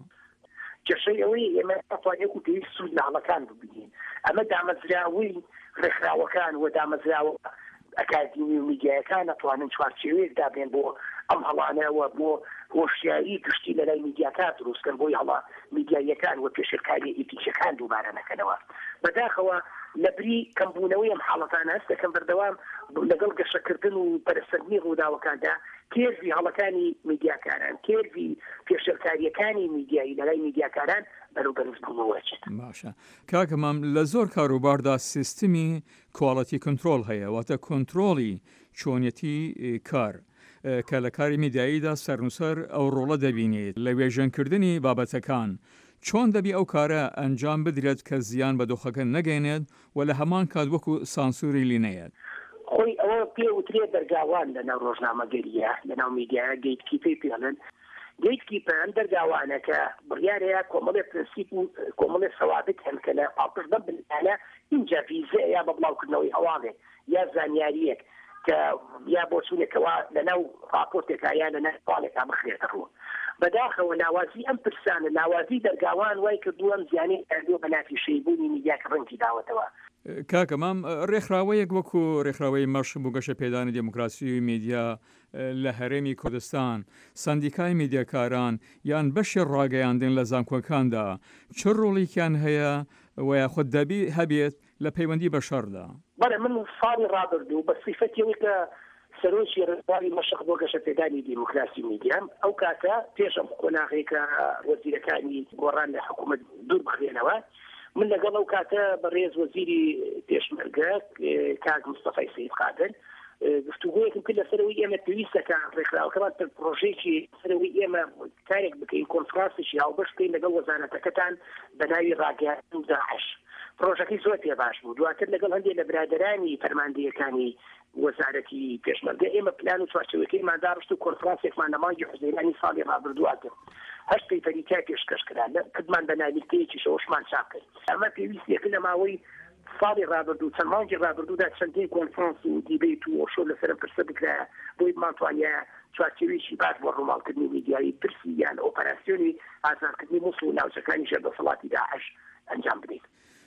کێشەی ئەوەی ئێمە ئەتوانێت و پێویست سوود لە هەڵەکان ببینین. ئەمە دامەزراوەی ڕێکخراوەکان و دامەزراوە ئەکادیمی و میدیایەکان ئەتوانن چوارچێوەیەک دابێن بۆ ئەم هەڵانەوە بۆ هۆشیاری گشتی لە لای میدیاکان دروستکەن بۆی هەڵا میدیایەکان و پێشکاری ئیتیچەکان دووبارە نەکەنەوە. بەداخەوە لەبری کەمبوونەوەی ئەم حاڵەتانە هەست دەکەم بەردەوام لەگەڵ گەشەکردن و پەرسەندنی ڕووداوەکاندا کێرزی هەڵەکانی میدیاکاران کێرزی پێشکاریەکانی میدیایی لەلای میدیاکاران بەروبەرز بوونەوە چێت. باشە کاکەمام لە زۆر کاروباردا سیستمی کواڵەتی کنترۆل هەیە، واتە کۆنترۆڵی چۆنیەتی کار کە لە کاری میدیاییدا سەرنووسەر ئەو ڕۆڵە دەبینێت لە وێژەنکردنی بابەتەکان. چۆن دەبی ئەو کارە ئەنجام بدرێت کە زیان بە دۆخەکە نەگەێنێت و لە هەمان کات وەکو سانسوری لینەیەت؟ خۆی ئەوە پێ وترێت دەرگاوان لەناو ڕۆژنامەگەریە لەناو میدیایە گەیتکیپەی پێڵێن. گەیتکیپەن دەرگاوانە کە بڕیارەیە کۆمەڵێ پرەنسیپ و کۆمەڵێ سەوابت هەن کە لە پاڵپشت بەم بنیانە اینجا ڤیزە یا بە بڵاوکردنەوەی هەواڵێ یا زانیاریەک کە یا بۆ چوونێکەوە لەناو راپۆرتێکا یا لەناو پاڵێکا بخرێتە ڕوو. بەداخەوە لاوازی ئەم پرسانە لاوازی دەرگاوان وای کردووە ئەم زیانەی ئەردووە بە نافی شەیبوونی میدیاکە ڕەنگی داوەتەوە. کاکەمام ڕێکخراوەیەک وەکو ڕێکخراوەی مەش بوو گەشە پێدانی دموکراسی و میدیا لە هەرێمی کوردستان سندیکای میدیاکاران یان بەشی ڕاگەیاندن لە زانکۆکاندا چ ڕۆڵێکیان هەیە و یاخود دەبی هەبێت لە پەیوەندی بە شەڕدا؟ بەڵێ من ساڵی ڕابردوو بە سیفەتەوەی کە سەرۆکی ڕێکخراوی مەشق بۆ گەشە پێدانی دیموکراسی میدیام ئەو کاتە پێشم قۆناغی کە وەزیرەکانی گۆڕان لە حکوومەت دوور بخرێنەوە من لەگەڵ ئەو کاتە بەڕێز وەزیری پێشمەرگە کاک مستەفای سەید قادر گفتوگۆیەکم کرد لەسەرەوەی ئێمە پێویستەکە ڕێکخراوەکەمان پرۆژێکی سەرەوەی ئێمە کارێک بکەین کۆنفرانسێکی هاوبەش بکەین لەگەڵ وەزارەتەکەتان بە ناوی ڕاگەیاندن و داعش. پرۆژەکەی زۆر پێ باش بوو. دواتر لەگەڵ هەندێک لە برادرانی فەرماندەیەکانی وەزارەتی پێشمەرگە ئێمە پلان و چوارچێوەکەیمان داڕشت و کۆنفرانسێکمان لە مانگی حوزەیرانی ساڵی ڕابردووە کرد. هەشت پەیپەریکای پێشکەشکرا لە کردمان بە ناویلکەیەکی شەوەشمان چاپ کرد. ئەمە پێویستێک لە ماوەی ساڵی ڕابردوو چەند مانگی ڕابردوودا چەندین کۆنفرانس و دیبیت و ئۆشۆ لەسەر پرسە بکرایە بۆی بمانتوانە چوارچێوێکی باش بۆ ڕووماڵکردنی میدیایی پرسی یان ئۆپەراسیۆنی ئازادکردنی مووسڵ و ناوچەکانی شەردەسەڵاتی داعش ئەنجام بدەین.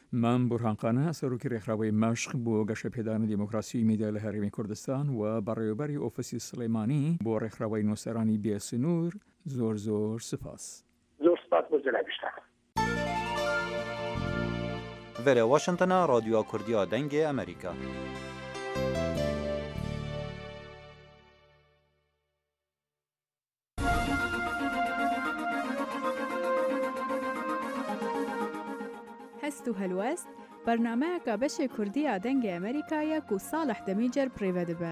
من بورهانقانە سەرۆکی ڕێکخراوەی مەشق بۆ گەشە پێدانی دیموکراسی میدیا لە هەرێمی کوردستان و بەڕێوەبەری ئۆفیسی سلەیمانی بۆ ڕێکخراوەی نووسەرانی بێسنوور زۆر سپاس. زۆر سپاس بۆ جەنابیشتان. Vere Washington'a Radyoya Kurdiya Dengê Amerîka. هەست و هەلوەست برنامه‌کە بەشێ کوردیە دەنگی ئەمریکایە و ساڵح دەمیجەر پڕێوە دەبە.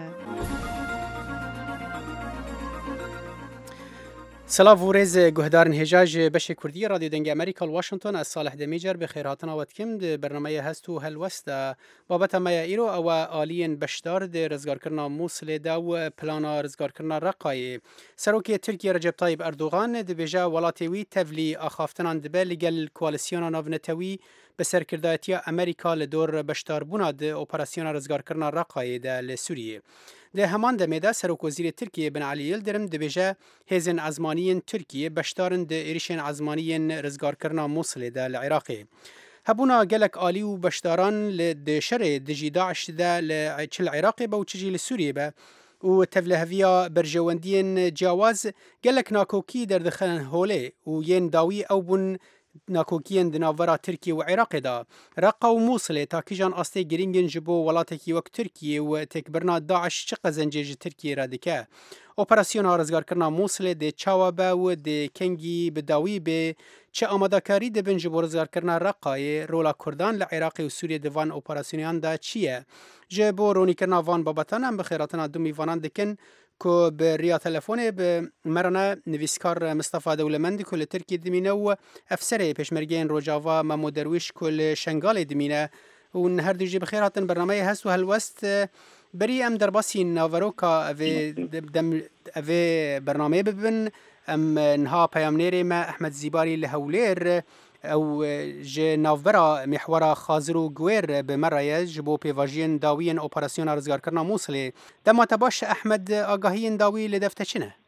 سلاف و ڕێز گوهدارن هێژاژ بەشێ کوردی رادیو دەنگی ئەمریکا واشنگتن ئە ساڵح دەمیجەر بەخێرهاتن ئەوەتکم بەرنمەیە هەست و هەلوەستە بابەتەمەیە ئیرۆ ئەوە ئالیên بەشدار ڕزگارکردنا مووسلێدا و پلانا ڕزگارکردنا ڕقایê سەرۆکê Tirkiye Recep Tayyip Erdogan dibêje welatê wî tevlî axaftinan dibe li gel koalisyona navnetewî bi serkirdayetiya Amerîka li dor beşdarbûna di operasyona rizgarkirina Raqayê de li Sûriyê. Di heman demê de Serokwezîrê Tirkiye Bin Alî Yildirim dibêje hêzên ezmaniyên Tirkiye beşdarin di êrişên ezmaniyên rizgarkirina Mosulê de li Iraqê. Hebûna gelek alî û beşdaran li di şerê di jî Daeş de li çi li Iraqê be û çi jî li Sûriyê be û tevliheviya berjewendiyên ciyawaz gelek nakokî derdixin holê û yên dawî ew bûn nakokiyên di navbera Tirkiye û Iraqê da. Reqa û Mosulê takîjan astê girîngin ji bo welatekî wek Tirkiye û têkbirina Daeş çi qezencê ji Tirkiye re dike. Operasyona rizgarkirina Mosulê dê çawa be û dê kengî bi dawî bê çi amadekarî dibin ji bo rizgarkirina Reqayê rola Kurdan li Iraqê û Sûriyê di van operasyonan de çi ye? Ji bo ronîkirina van babatan em bi xêratina du mîvanan dikin ku bi riya telefonê bi merane nivîskar Mustafa Dewlemendî ku li Tirkiye dimîne û efserê pêşmergeyên Rojava Memo Derwîş ku li Şengalê dimîne û her du jî bi xêr hatin bernameyê hest û helwest berî em derbasî naveroka evê bernameyê bibin em niha peyamnêrê me Ehmed Zîbarî li Hewlêr ew ji navbera mîhwera xazir û guêr bi me re ye ji bo pêvajiyên dawiyên operasyona rizgarkirina Mosulê. Dema te baş Ehmed agahiyên dawî li dev te çi ne?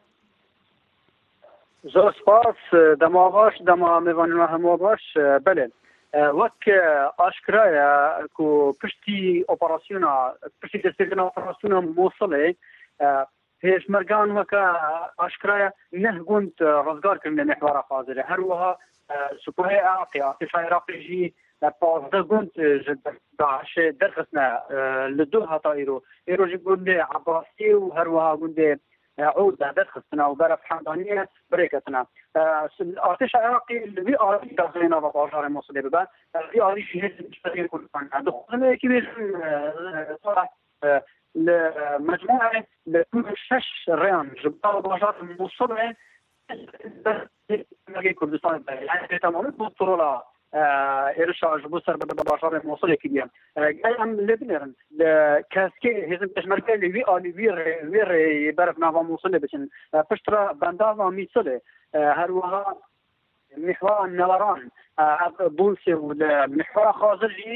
زۆر سپاس دەما باش دەما میوانە هەموو باش بەێ وەک ئاشکرایە و پشتی ئۆپەراسیۆنا پشتی دەستێکردن ئۆپەراسیۆنا مووسڵێ پێشمەرگان وەکە ئاشکرایە نەه گوند ڕزگارکردن لە مێحوارە خازرە هەروەها سوپۆی عراقی ئاتیفای عراقیژی 15 گوند داعش دەرخستنە لە دوو هەتا ئێرۆژی گوندێ عەباسی و هەروەها گوندێ عود دەرخستنە و بەرەف حەمدانیە برێکەتنە ئاتش عراقی لەوی ئاڵی داخلێنە بە باژارێ مووسڵێ ببە لەوی ئاڵیشی هێزی کوردستان دخۆنەیەکی بێژن لە مجموعە لە شش ڕێیان ji bo bajarê Mosulê کوردستان yani tamamen kontrola êrişa ji bo ser bajarê Mosulê kiriye gel em lê binêrin li keskê hêzin pêşmerge li wî alî wê rê berf nava Mosulê biçin piştra bendava Mîsolê herwiha mîhwara neweran Bulsê û li mîhwara xazir jî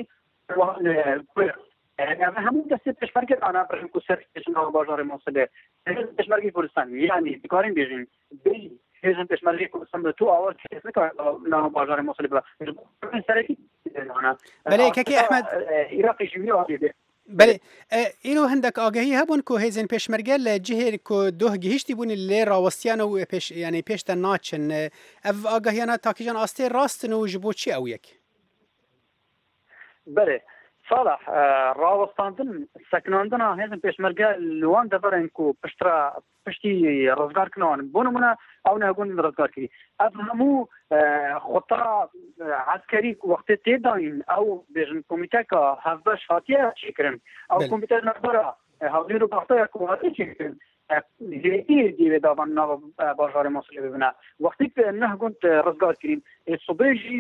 همون دسته پشمرگی آنها برای کوسر کشن آب بازار موصله هزم پشمرگی کردستان یعنی بکاریم بیشین بی هزم پشمرگی کردستان به تو آور کس نکار نه بازار موصله با سرکی آنها بله که احمد عراقی جوی آبیده بله اینو هندک آگاهی هبون که هزن پشمرگی لجهه که دوه گهشتی بونی لی راوستیان و پیش یعنی پیش تناچن اف آگاهیانا تاکیجان آسته راستن و جبو چی او یک بله صالح راوستاندن سکناندنا هزم پێشمەرگە لوان دەبەرن و پشتی ڕزگارکردنەوەن بۆ نمونە ئەو ناگوندن ڕزگارکردی ئەف هەموو خوتا عسکەری وەختێ تێداین ئەو بێژن کۆمیتەکە هەفبەش هاتیە چیکردن ئەو کۆمیتە نەبەرە هەولێر و بەختەیە هاتی چیکردن هێتی دیوێ دابان ناوە باژارێ مووسڵێ ببنە وەختی نەه گوند ڕزگارکردین سوبێژی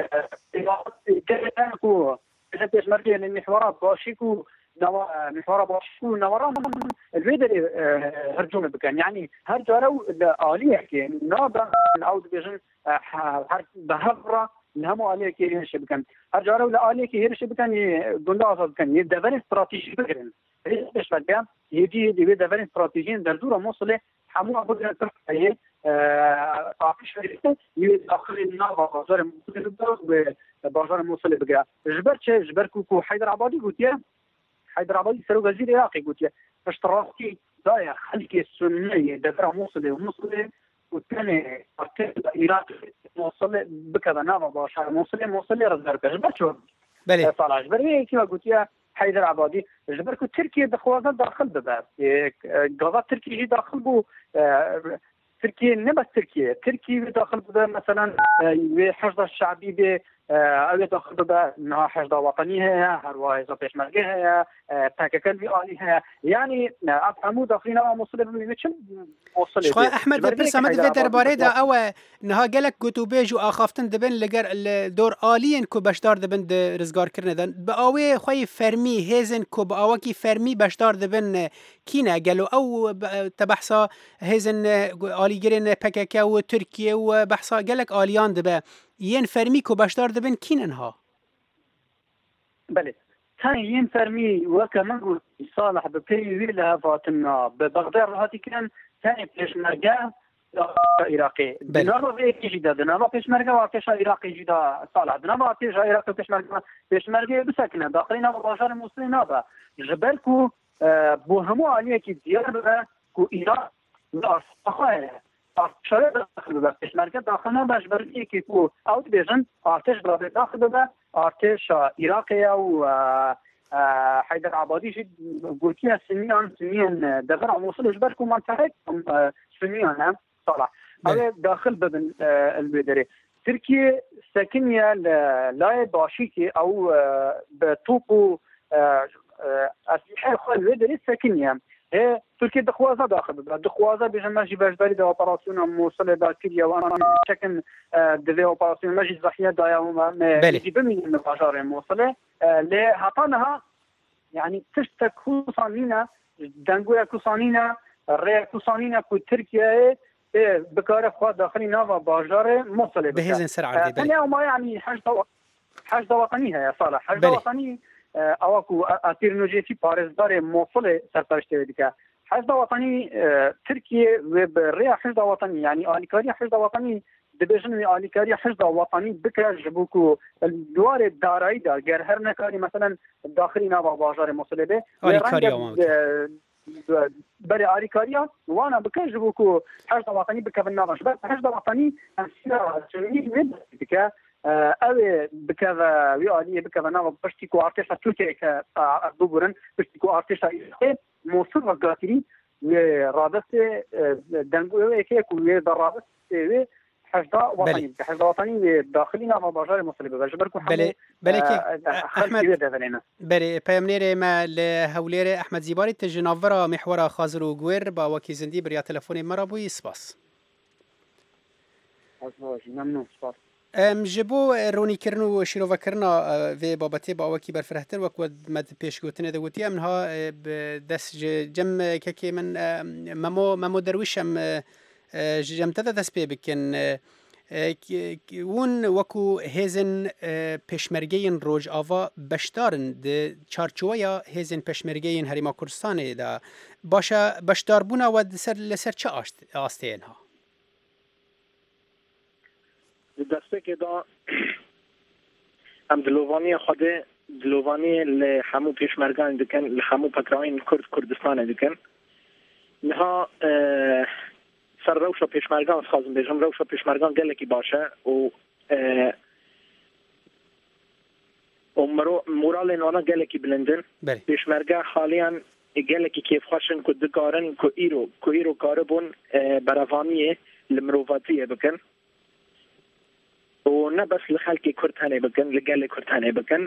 پێشمەرگێ میحوارا باشیک و میحوارا باشیک و نەوەڕان الوێ دەرێ هەرجومە بکەن یعنی هەر جارە و لە ئالیەکێ نابن ئەو دەبێژن بە هەڤڕە لە هەموو ئالیەکێ هێرشە بکەن هەر جارە و لە ئالیەکێ هێرشە بکەن گوندا ئازاد بکەن دەڤەرێن استراتیژی بگرن پێشمەرگە هێدی دەوێت دەڤەرێن استراتیژیên دەردوورە مووسڵێ هەموو بگرن ترکیە آتش یه داخل ناوا بازار موصل بگیره جبر چه جبر کو حیدر عبادی گوتیه حیدر عبادی سر وزیر عراقی گوتیه اشتراکی دایا خلق سنی دفر موصل وموصل وكان العراق موصل بكذا ناوا باشار موصل رزق جبر شو بله صلاح جبر كيما قلتيها حيدر عبادي جبر كو تركيا دخوازه داخل بباب قضاء تركيا داخل بو تركيا نبس تركيا داخل بدا مثلا حشد الشعبي اوی داخل به نه حشد وطنی هست هر واحد پیشمرگی هست تککل بی آلی هست یعنی افهمو داخلین آن مصله بمیده چه مصله شخواه احمد برسامد في درباره دا او نها گلک گوتو بیج و آخافتن دبن لگر دور آلین کو بشدار دبن د رزگار کرنه دن با اوی خوی فرمی هیزن کو با اوکی فرمی بشدار دبن کینه گلو او تبحثا هیزن آلیگرین پکک و ترکیه و بحثا گلک آلیان دبه ین فرمی کو بشدار دبن کیننها بله تاني ين فرمي وكمان قلت صالح ببيوي لها فاطمة ببغداد هاتي كان ثاني بيشمرقة عراقي دنابا بيكي جدا دنابا بيشمرقة وارتشا عراقي جدا صالح دنابا ارتشا عراقي بيشمرقة بسكنة داخلين باشار المسلمين نابا جبالكو بوهمو عليه كي ديار كو عراق لا صحايا ارتشا داخل بيشمرقة داخلنا باش برقية كي كو اوت بيجن ارتش برابي داخل بها ارتش عراقي او حيدر عبادي جد قلتيها سنين دغر موصلش بالكم منطقه سنين صالح هذا داخل بابن البدري تركيا ساكنه لا باشيكي او بطوبو اسلحه خال البدري ساكنه هي تركيا دخوازه داخل دخوازه بجماجي باجداري دا اوبراسيون موصله باكيريا وانا شكن دي اوبراسيون ماجي زحيه دايا ما يجيب من المباشره موصله لهطانها يعني تشتكو صانينا دنگويا كوصانينا ريا كوصانينا كو تركيا بكاره خوا داخلي نافا باجاره موصله بهزن سرعه دي بلي ما يعني حشد وطنيه يا صالح حشد وطني اواكو اتيرنوجيتي بارزدار موصله سرپرشته ديكا حشد وطني تركيا وبريا حشد وطني يعني اليكاري حشد وطني دبجن اليكاري حشد وطني بكره جبوكو الدوار الداري دا غير هر نكاري مثلا داخلي نافا باجاره موصله به بري اليكاريا وانا بكجبوكو حشد وطني بكبنا شباب حشد وطني سنين ديكا اوه بكذا وياليه بكذا ناو بشتكو ارتشا تركيا كبوبرن بشتكو ارتشا موصول وقاتلي ورادسه دنگو ايكو ورادسه حشد وطني حشد وطني داخلينا مباشر مصلبه بجبركم بله احمد بله پیامنیر ما لهولیر احمد زیباری تجناورا محور خازر و گویر با وکی زندی بریا تلفن مرا بوی سپاس ممنون سپاس جبو رونی کرن و شیرو کرنا و بابتی با وکی برفرهتر وقت مد پیش گوتنه دوتی منها دست جم که من ممو درویشم جم تدا دست پی بکن ون وکو هزن پشمرگین روج آوا بشدارن ده چارچویا هزن پشمرگین هریما کردستان دا باشا بشدار بونا و لسر چه آسته اینها دسته که دا هم دلوانی خود دلوانی لحمو پیشمرگان دکن لحمو پکراین کردستان دکن نها سر روشا پیشمرگان خواستم بجم روشا پیشمرگان گلکی باشه و مورال نوانا گلکی بلندن پیشمرگان حالیاً گلکی کیف خوشن که دکارن که ایرو کاربون بروانیه لمروفاتیه بکن و نه بس لخلقی کردهانه بکن لگل کردهانه بکن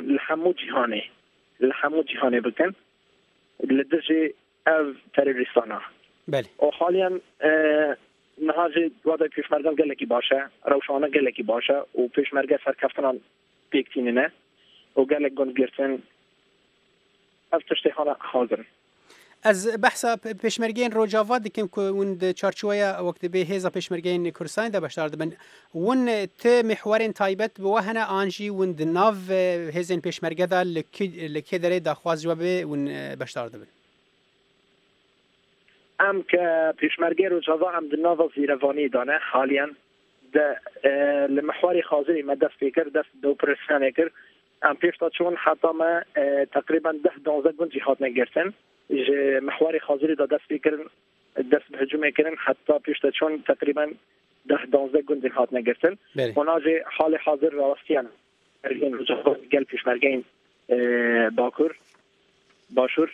لحمو جهانه بکن لدرجه او تروریستانه بله و حالیاً نهاجی وادای پیشمرگان گلکی باشه روشانه گلکی باشه و پیشمرگه سرکفتنان پیکتینه و گلک گند گرتن افتشتهانه حاضر از بحثا پیشمرگین روجاوا دکم که وند چارچویا وقت به هزا پیشمرگین کردستان ده بشدار دبن ون ت محورین تایبت به وهنه آنجی وند ناو هزین پیشمرگه ده لکی داره داخواز جوابه ون بشدار دبن ام که پیشمرگه روجاوا ام دناو زیروانی دانه حالیاً ده لمحوری خازری ما دست فکر دست دو پرسانه کر ام پیشتا چون حتی ما تقریبا 10-12 گون جهاد نگرتن محوری خازری دا دست بکرن دست به هجوم کردن حتی پیشتا چون تقریبا 10-12 گون جهاد نگرتن اونا جه حال حاضر راستیان این روجاوا گل پیشمرگه باشور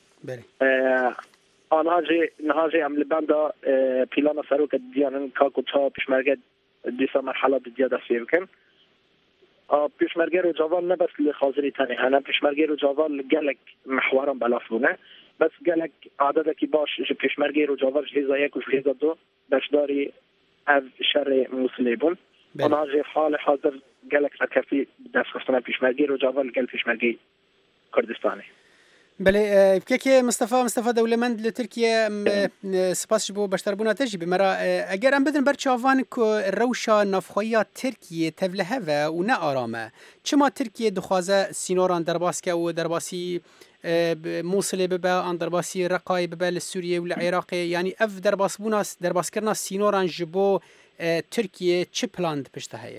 آنها جه عمل بنده پیلان سروک دیانن کاکو تا پیشمرگه دیسا مرحله دیگه دست بکن پیشمرگه رو جوال نه بس لخاطری تنه انا پیشمرگه رو جوال گلک محورم بلافونه بس گلک عدد کی باش پیشمرگه رو جوال هزا یک و هزا دو بشداری از شر مسلمون انا جه حال حاضر گلک کفی دست خستن پیشمرگه رو جوال گل پیشمرگه کردستانی بله که مصطفى دولمند لترکیه سپاس بو بشتربونا تجی بمرا اگر ام بدن بر چاوان کو روشا نافخویا ترکیه تبله و نه آرامه چما ترکیه دخوازه سینوران درباسکه و درباسی موصل ببا ان درباسی رقای ببا لسوریه و العراق یعنی اف درباس کرنا سینوران جبو ترکیه چه پلاند پشته هيه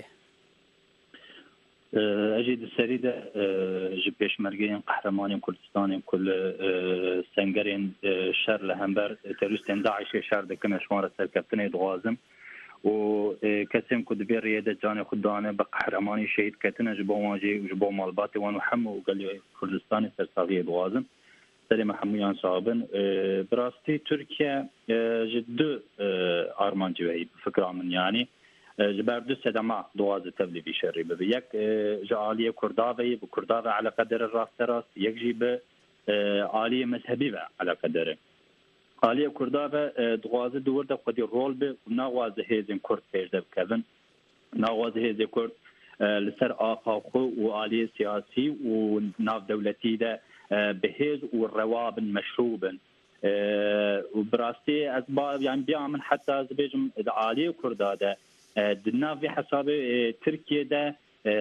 أجد السريدة جبيش مرجين قهرمانين كردستانين كل سنجرين شر لهمبر تروستين داعش شر دكنا شمارة سركبتني دوازم وكسم كد بير ريادة جاني خدانة بقهرماني شهيد كتنا جبو ماجي وجبو مالباتي وانو حمو وقال لي كردستاني سرساغية دوازم سليم حمويان صابن براستي تركيا جد آرمان جوهي بفكرة من يعني جبر دو سدما دواز تبلیغی شری به یک جعالی کرداوی و کرداوی على قدر راست راست یک جیب عالی مذهبی و على قدر عالی کرداوی دواز دور ده خودی رول به نواز هیزن کرد پیشده بکن نواز هیزن کرد لسر آفاقو و عالی سیاسی و ناف دولتی ده بهیز و رواب مشروب و براستی از با يعني بیامن حتی از بیجم عالی کرداده دنا في حساب تركيا ده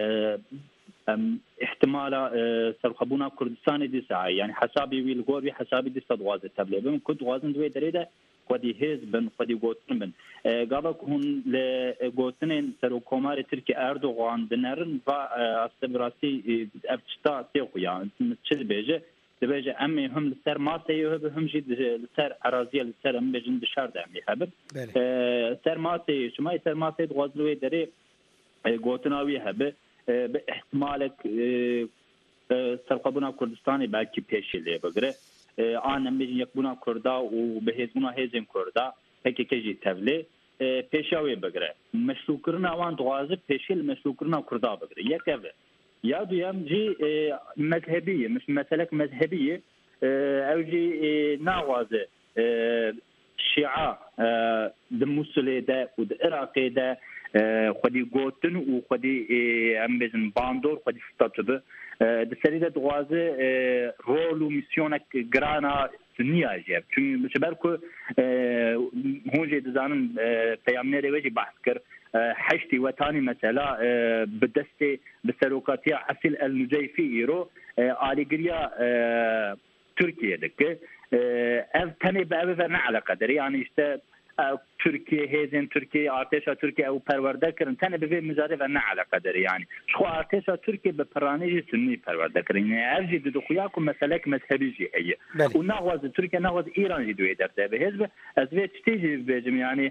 احتمال سرخبونا كردستان دي ساعة يعني حسابي ويلغور في حسابي دي صدواز التبلي بم كنت وازن دوي دريده قدي هزبن قدي غوتن بن قابك هون لغوتنين سرو كومار تركيا اردوغان دنرن فا استبراسي افتشتا تيقو يعني تشل بيجه دبيجه امي هم لسر ما سيهب هم جد لسر اراضيه لسر ام بجن دشار ده امي حبب سر ما سي شما سر ما سي غوزلوي دري غوتناوي هب باحتمالك سرقبونا كردستاني باكي بيشلي بغره انا مجن يكبونا كردا وبهزمونا هزم كردا هيك كجي تبلي بيشاوي بغره مشروكرنا وان دوازه بيشل مشروكرنا كردا بغره يكف يا دوام جي مذهبية مش مسألة مذهبية أو جي ناوازة شيعة دموسلي ده والعراقي ده خدي قوتن وخدي أمبزن باندور خدي ستاتبه دساليدة دوازة رول وميسيونك جرانا سنية جاب چون شباركو هون جي دزانن پیامنه رویجی بحث کر حشتي وتاني مثلا بدستي بسلوكاتيا حسيل النجيفي إيرو آليجريا تركيا دك اف تاني بأبفرنا على قدر يعني اشتا تركيا هيزن تركيا ارتشا تركيا او پرورده کرن تاني بفي مزارف انا على قدر يعني شخو ارتشا تركيا بپرانيجي سني پرورده کرن ارجي دخوياكم مسالك مذهبي جي هي ونغواز تركيا نغواز ايران جي دوي درده بهزب ازويت تيجي بجم يعني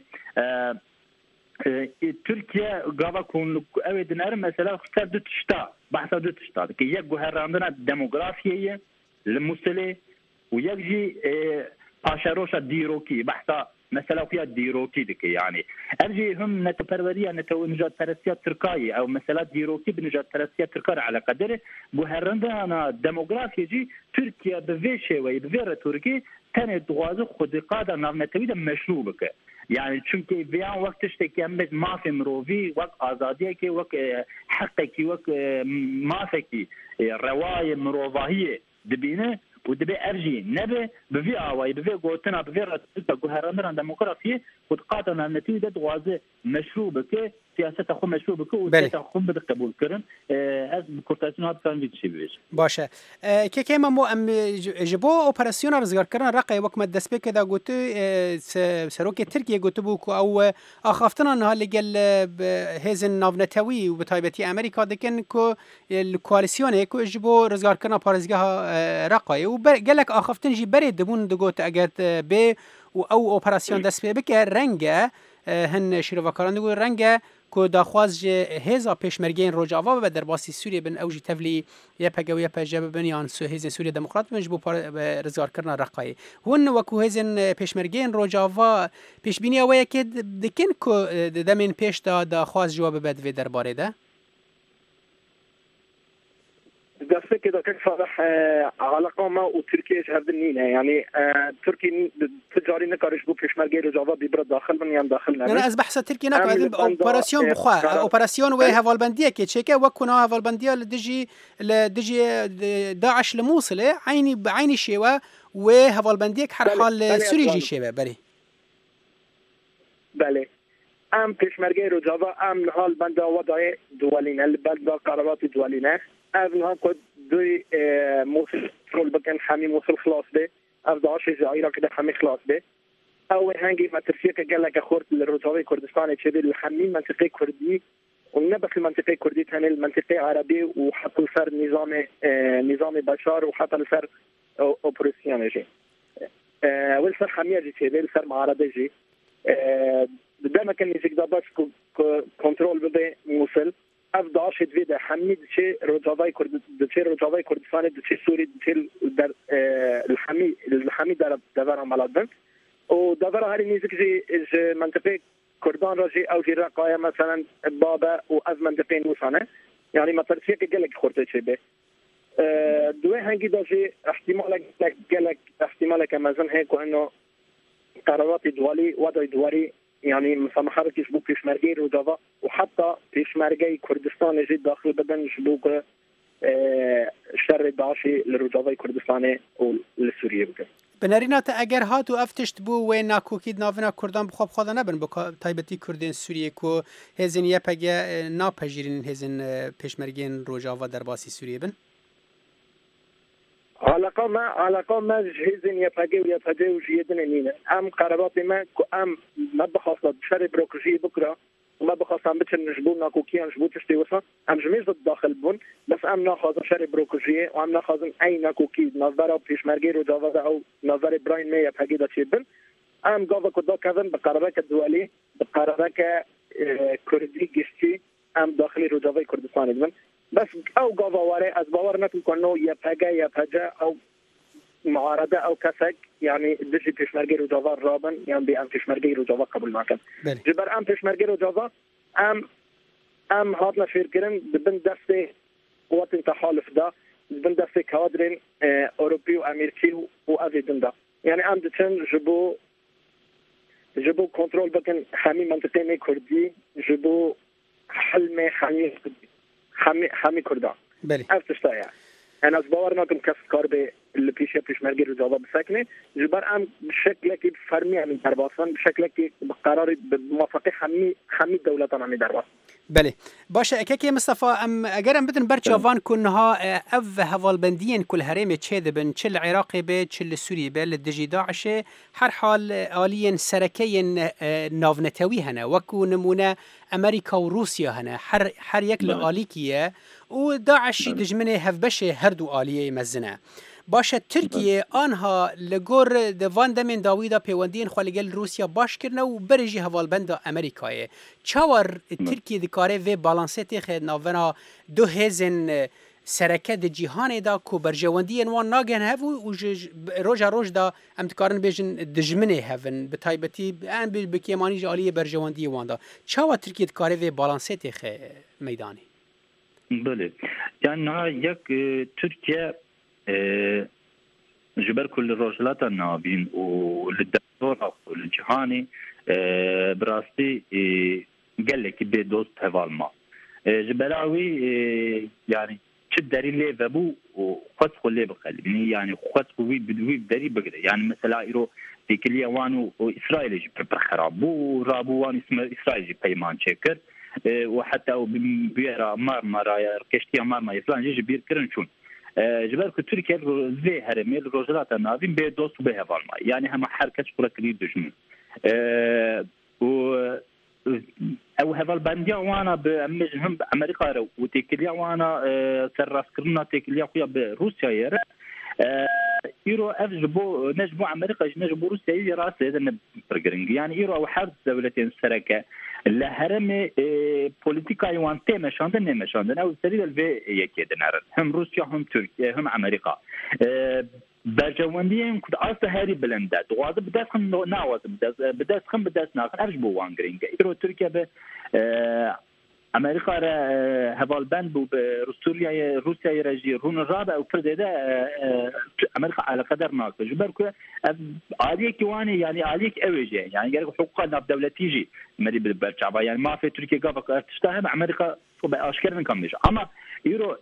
تركيا قابا كون أود نرى مثلا اختار دو تشتا بحث دو تشتا كي يجو هراندنا ديموغرافية المسلة ويجي باشاروشا ديروكي بحث مثلا فيها ديروكي دكي يعني أرجي هم نتبروريا نجات ترسيا تركاي أو مثلا ديروكي بنجات ترسيا تركاي على قدر بهراندنا ديموغرافية جي تركيا بفيشة ويبفير تركي تاني دوازو خد قادة نافنتويدا مشروبك يعني چونكي بيان وقتش تكمل ما في مروفي وقت آزادية كي وقت حقك وقت ما فيكي رواية مروفاهية دبينه ودبي أرجي نبي بفي آواي بفي قوتنا بفي رتبة قهرمران ديمقراطية وتقاطنا النتيجة دوازة مشروبك سياسة خو مشروبك وسياسة خو بدك قبول كرن از بكورتاسيون هاد كان فيتشي بيش باشه كي مو ام جبو اوبراسيون رزگار كرن رقي وقت مدس بك دا قلت سروك تركيا قلت بوك او اخافتنا انها اللي قال هيزن نافنتوي وبتايبتي امريكا دكن كو الكواليسيون كو جبو رزگار كرن بارزگاه رقي وقال لك اخافتن جي بريد دبون دقوت اگت ب او اوبراسيون دس بك رنگه هن شیروکاران دو رنگه که داخواز هزا پیشمرگین روجاوا و در باسی سوریه بن اوجی تفلی یا پگو یا پجاب بنیان هزن سوریه دموکرات مجبور رزگار کردن رقای هون وکو هزن پیشمرگین روجاوا پیش بینی اوه که دکن که دمین پیش داخواز جواب بد و درباره ده تركيا ده كان صالح علاقة ما وتركيا شهد النينة يعني تركي تجاري نكارش بو بيشمرجي رجعوا ببرد داخل من يان داخل أنا أز بحث تركيا ناكو هذين أوبراسيون بخوا أوبراسيون وهافالبندية كيتشيكا وكنا هافالبندية لدجي داعش لموصلة عيني شيوا وهافالبندية حال سوريجي شيوا بله ام پیشمرگی رجاوا ام نهال بنده وضع دولینه البلده قرارات دولینه ام نهال کد دوی موصل رول بکن حمی موصل خلاص به اف داعش زعیرا کده حمی خلاص به او هنگی مترسیه که گلک خورد لرجاوی کردستان چه به الحمی منطقه کردی ونبخ المنطقه کردی تاني المنطقه عربی و حتی الفر نظام بشار و حتی الفر اوپراسیون جی والفر حمیه جی چه به الفر معارضه جی دائما كان يزيد كنترول بده موصل اف داعش تفيد حميد شيء رجاوي كردستان شيء سوري شيء الحمي دبر عملات ودبر هاري نيزك جي منطقه كردان راجي او جي رقايا مثلا بابا واز منطقه نوسانه يعني ما ترسيك قالك خورته شيء به دوي هنجي داجي احتمالك مثلا هيك انه قرارات دولي وضع دولي يعني مسامحة يشبو بيشمرجي رجاوا وحتى بيشمرجي كردستان يجي داخل بدن يشبو شر داعشي لرجاوا كردستان ولسوريا بكره بنارينات اگر هاتو افتشت بو و ناکوکید ناونا کردان بخواب خدا نبن بو تایبتی کردین سوریه کو هزین یپگه ناپجیرین هزین پیشمرگین رجاوا در باسی سوریه بن علاقه ما جهزين يفاجئ وجيدنا نينا ام قرارات ما بخاصة بشري بروكرجي بكره وما بخاصة عم بتشن نجبونا كوكيان جبوت تشتي وصا ام جميز الداخل بون بس ام ناخذ شري بروكرجي وام ناخذ اي ناكوكي نظره بيشمرجي رجاوا او نظره براين ميا يفاجئ دا تشبن ام قاضي كدا كذن بقرارك الدولي بقرارك كردي جشتي ام داخلي رجاوا كردستان بن بس او قضاواري از باور نکن کنو یپجا او معارضه او کسک يعني دشي پیشمرگی رجاوا رابن يعني بي ام پیشمرگی رجاوا قبول نکن جبر ام پیشمرگی رجاوا ام هاتنا فکرن بن دست قوات تحالف دا بن دست کادرین اوروبی و امریکی و اویدن دا يعني ام دچن جبو کنترل بکن همي منطقه می کردی جبو حلم حمی کردان افتشتایا انا از باور نکم کس کار به اللي پیشمرگی رجاوا بسکنه جبر ام بشکل که فرمی همین درباسان بشکل که قرار موافقه حمی دولتان همین درباس بله باشه اكاكي مصطفى ام اگرم بدن برچاوان كنها اف هوالبندين كل هرم تشد بن تشل عراقي به تشل سوري به لدجي داعش هر حال آليا سركين نافنتوي هنا وكو نمونه امريكا وروسيا هنا هر يك لآليكيه وداعش دجمنه هفبشه هردو آليه مزنه باشه ترکیه آنها لگور دوان دمین داویدا پیوندین خالگل روسیا باش کرنه و برجی هوالبند امریکایه چاور ترکیه دکاره و بالانسیتی خید ناونا دو هزن سرکه د جهان دا کو برجواندی انوان ناگن هفو و روز دا امتکارن بیجن دجمنه هفن به تایبتی ان بکیمانی جالی برجواندی وان دا چاور ترکیه دکاره و بالانسیتی خید میدانی بله یعنی یک ترکیه جبر كل الرجلات النابين وللدكتور والجهاني براستي قال لك بدوست هفالما جبراوي يعني تدري لي فبو وخصو لي بقلبني يعني خصو بدوي بدري بقدر يعني مثلا ايرو في كل يوان واسرائيل يجي بخراب ورابوان اسمه اسرائيل يجي بيمان شكر وحتى بيرا مارمارا كشتي مارما فلان يجي بيركرن شون جبر که ترکیه زی هرمی روزلات ناوین به دوست به هوالما یعنی هم حرکت شرکتی دشمن و او هوال بندیا وانا به هم امریکا رو و تکلیه وانا سرراس کردن تکلیه خویا به روسیه یره ایرو افجبو نجبو امریکا نجبو روسیه یراس هذا برجرينج يعني ایرو او حرب دولتين سرکه لهرم پولیتیکا یوان تمشاندن نمشاندن او سری الوی یکیدنار هم روسیا هم ترکیه هم امریکا برجواندیم کد آسته هری بلنده دوازه بدست خم نوازه بدست ناخن ارج بو وانگرینگ ایرو ترکیه به امریکا هوالبند بو روسیا رژی رون رابع او پرده امریکا على قدر ناقص جبركو عليك واني يعني عليك اوجه يعني قال حقوق ناف دولتي جي مري بالشعب يعني ما في تركيا قافك تشتهم امريكا اشكر من كمش اما يورو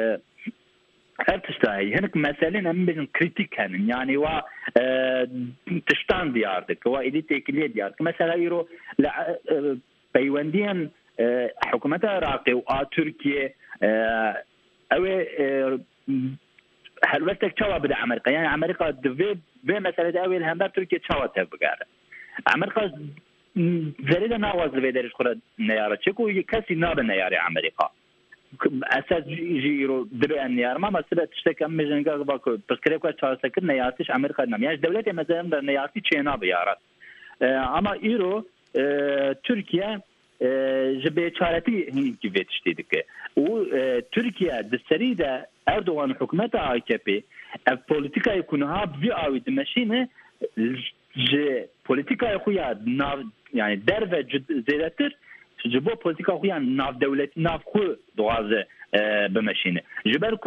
تشتهي هناك مسألة من كريتيك هن يعني و تشتان ديارتك و إدي تكلية ديارتك مثلا يورو لا بيونديا حكومة العراق وتركيا أو هلوتك شوا بدأ أمريكا يعني أمريكا دفي بمسألة أول هم تركيا شوا تبقى أمريكا زريدة ناوز في درج خرد نيارة شكو كسي ناب نيارة أمريكا أساس يجيرو دبي النيار ما مسألة تشتكي أم جنگا باكو بس كريكو تشارسكر نيارتش أمريكا نام يعني دولتي مثلا نيارتي تشينا بيارات أما إيرو تركيا جبه چارتی هنگی که ویتشتی دکه و ترکیه دستریده اردوغان حکومت AKP اف پولیتیکای کنها بی آوید مشینه ج پولیتیکای خویا ناو يعني درجه زیادتر جبو پولیتیکا خویا ناو دولتی ناو خو دوازه بمشینه جبرکو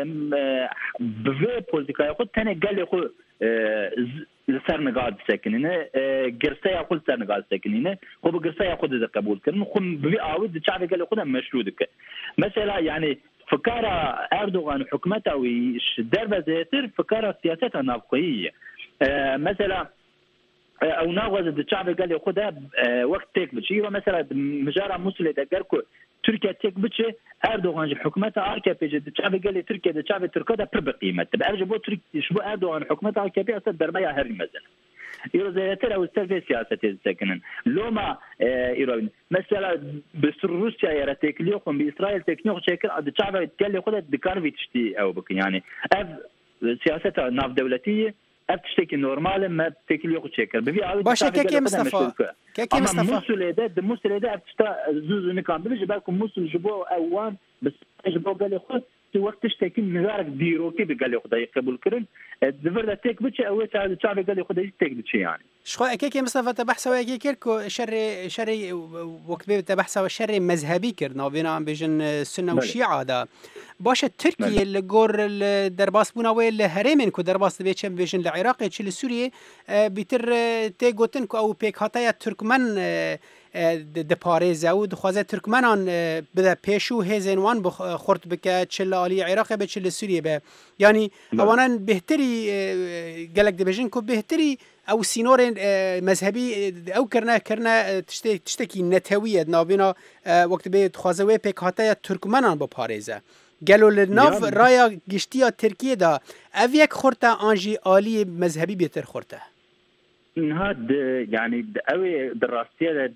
به پولیتیکای خود تنه گلی خو لسر نقاد ساكنين قرصة يأخذ سر نقاد ساكنين هو بقرصة يأخذ إذا قبول كرن خم بيعاود الشعب قال يأخذها مشروطك مثلا يعني فكرة أردوغان حكمته والدربة زيتر فكرة سياستها نافقية مثلا أو ناغز الشعب قال يأخذها وقت تيك بتشي مثلا مجرى مسلة دقركو تركيا تيك بتشي أردوغان حكمته AKP الشعب قال لي تركيا الشعب التركي ده بربقيمة تبقى أرجو تركيا شو أردوغان حكمته AKP أصلا دربيا هري مثلا يرو زيتر أو استلفي سياسة السكنن لو ما يرو مثلا بسر روسيا يرتك ليكم بإسرائيل تكنيك شكل الشعب قال لي خذت دكان في تشتي أو بك يعني سياستها ناف دولتية تشتكي نورمال ما تكل ياخذ شكل باشه كيكي مصطفى كيكي مصطفى مسؤول ده تشتا زوز نكام بيجي بالكم مسؤول جبو اوان بس جبو قال ياخذ وقت تشتكي نزارك ديرو كي قال ياخذ يقبل كرن الدفر تك بتش او الشعب قال ياخذ تك بتش يعني شخو كيكي مصطفى تبحث وياكي كيركو شر وقت بي تبحث وشر مذهبي كرنا بينا بيجن السنه والشيعه ده باشه تركيا اللي جور الدرباس بونا ويل هرمن كو درباس بيچم بيجن العراق تشيل سوريا بيتر تيغوتن او بيك هتايا تركمن د پارێزە و دخوازە ترکمەنان بدە پێش و هێزێنوان خورد بکە چ لە عالی عێراق بە چ لە سووریە بە ینی ئەوانان بهتری گەلک دەبێژن کو بهتری ئەو سینۆرێن مەذهبی ئەو کردە تشتێکی نەتەویە ناوبێنا وەکت بێ دخوازەوەی پێک هاتەیە ترکمەنان بە پارێزە گەلۆ لە ناو ڕایە گشتیە ترکیەدا ئەڤ یەک خورتە ئانژی عالی مەذهبی بێتر خورتە هاد يعني قوي دراسية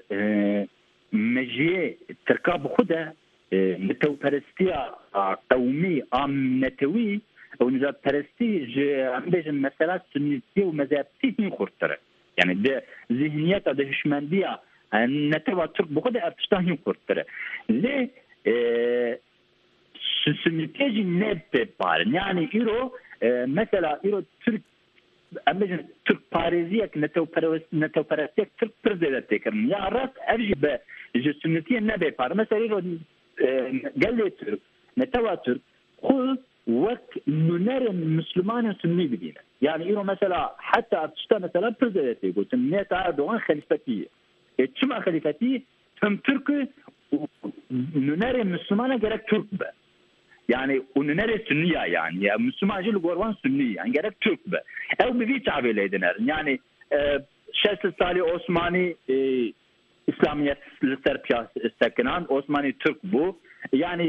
مجيء تركاب خده نتو برستيا قومي ام نتوي او نجا برستي عم بيجن مثلا سنتي ومذهبتي خرطره يعني ده ذهنيات ده هشمنديه نتو ترك بخده ارتشتاهي خرطره ليه سنتي نب بار يعني ايرو مثلا ايرو ترك أمجن ترك باريزيك نتو برستيك ترك برزيدة تكرن يا راس أرجي بجسنتية نبي بار مثلا يرو قال لي ترك نتو ترك خذ وقت ننر مسلمان سني بدينا يعني يرو مثلا حتى أرتشتا مثلا برزيدة تيقول تمنيت أردوغان خليفتية شما خليفتية هم تركي ننر مسلمان قالك ترك بقى يعني وننرى سنية يعني مسلمان جل قروان سنية يعني قالك ترك بقى أو بذي تعبي ليدنا يعني شاس الصالي عثماني إسلامية لسر السكنان عثماني ترك بو يعني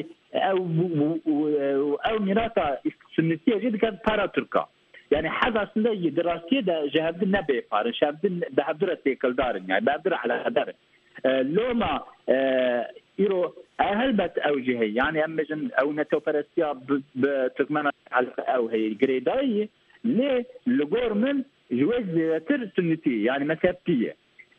أو ميراثا سنتية جد كانت بارا تركا يعني حاجة أصلا دراسية ده جهاد النبي فارن شاب ده حضرة تيكل يعني بقدر على هدار لو ما يرو هلبت أوجهي يعني أمجن أو نتو فرستيا بتركمانا أو هي جريداي ليه لجورمن جواز زياتر سنتي يعني مسابتية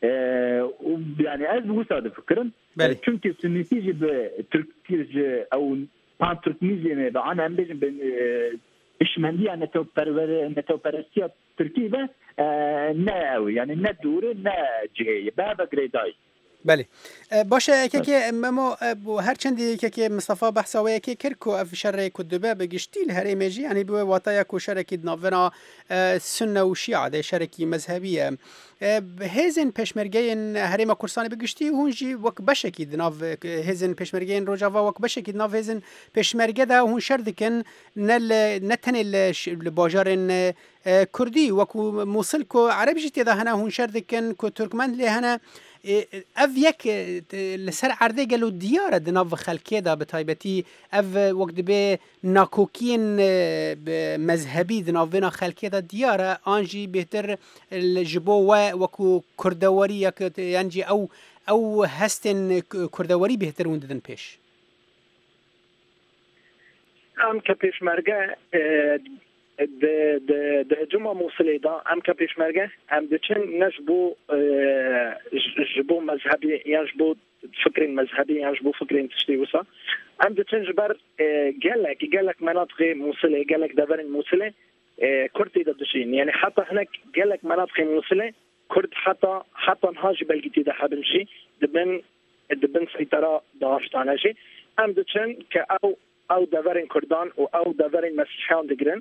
يعني أزبو صادف فكرن çünkü سنتي جب تركيج أو بان تركميزي بعنا أمجن إشمالية نتو فرستيا تركيبة ناوي يعني ندور نا جهي بابا جريداي بله باشه که ما هر چندی که مصطفی بحثاوی که کرکو اف شر کدبه بگشتیل هر ایمجی یعنی بو واتایا کو شرکی دناونا سنه و شیعه ده شرکی مذهبیه هزن پشمرگین هریم کردستان بگشتی هونجی وک بشکی دناو هزن پشمرگین روجاوا وک بشکی دناو هزن پشمرگه ده هون شردکن نتن الباجارن کردی وکو موصل کو عربی جتی ده هنا هون شردکن کو ترکمن له هنا اف یک لسر عرضه گلو دیاره دناو خلکیه دا بتایبتی اف وقت به ناکوکین مذهبی دناوینا خلکیه دا دیاره آنجی بهتر الجبو وکو کردواری یعنی او هستن کردواری بهتر ونددن پیش ام که پیش مرگه د جمعه موصله دا ام که پیشمرگه ام د چن نجبو جبو مذهبي يجبو فكر مذهبي يجبو فكر تشتي وسا ام د چن جبر قالك مناطق موصله قالك دبر موصله كردي دشين يعني حتى هناك قالك مناطق موصله كرد حتى نهاج بلقيتي ده حبنشي دبن سيطره داشتانشي ام د چن ك او دبر كردان او دبر مسيحيان دگرن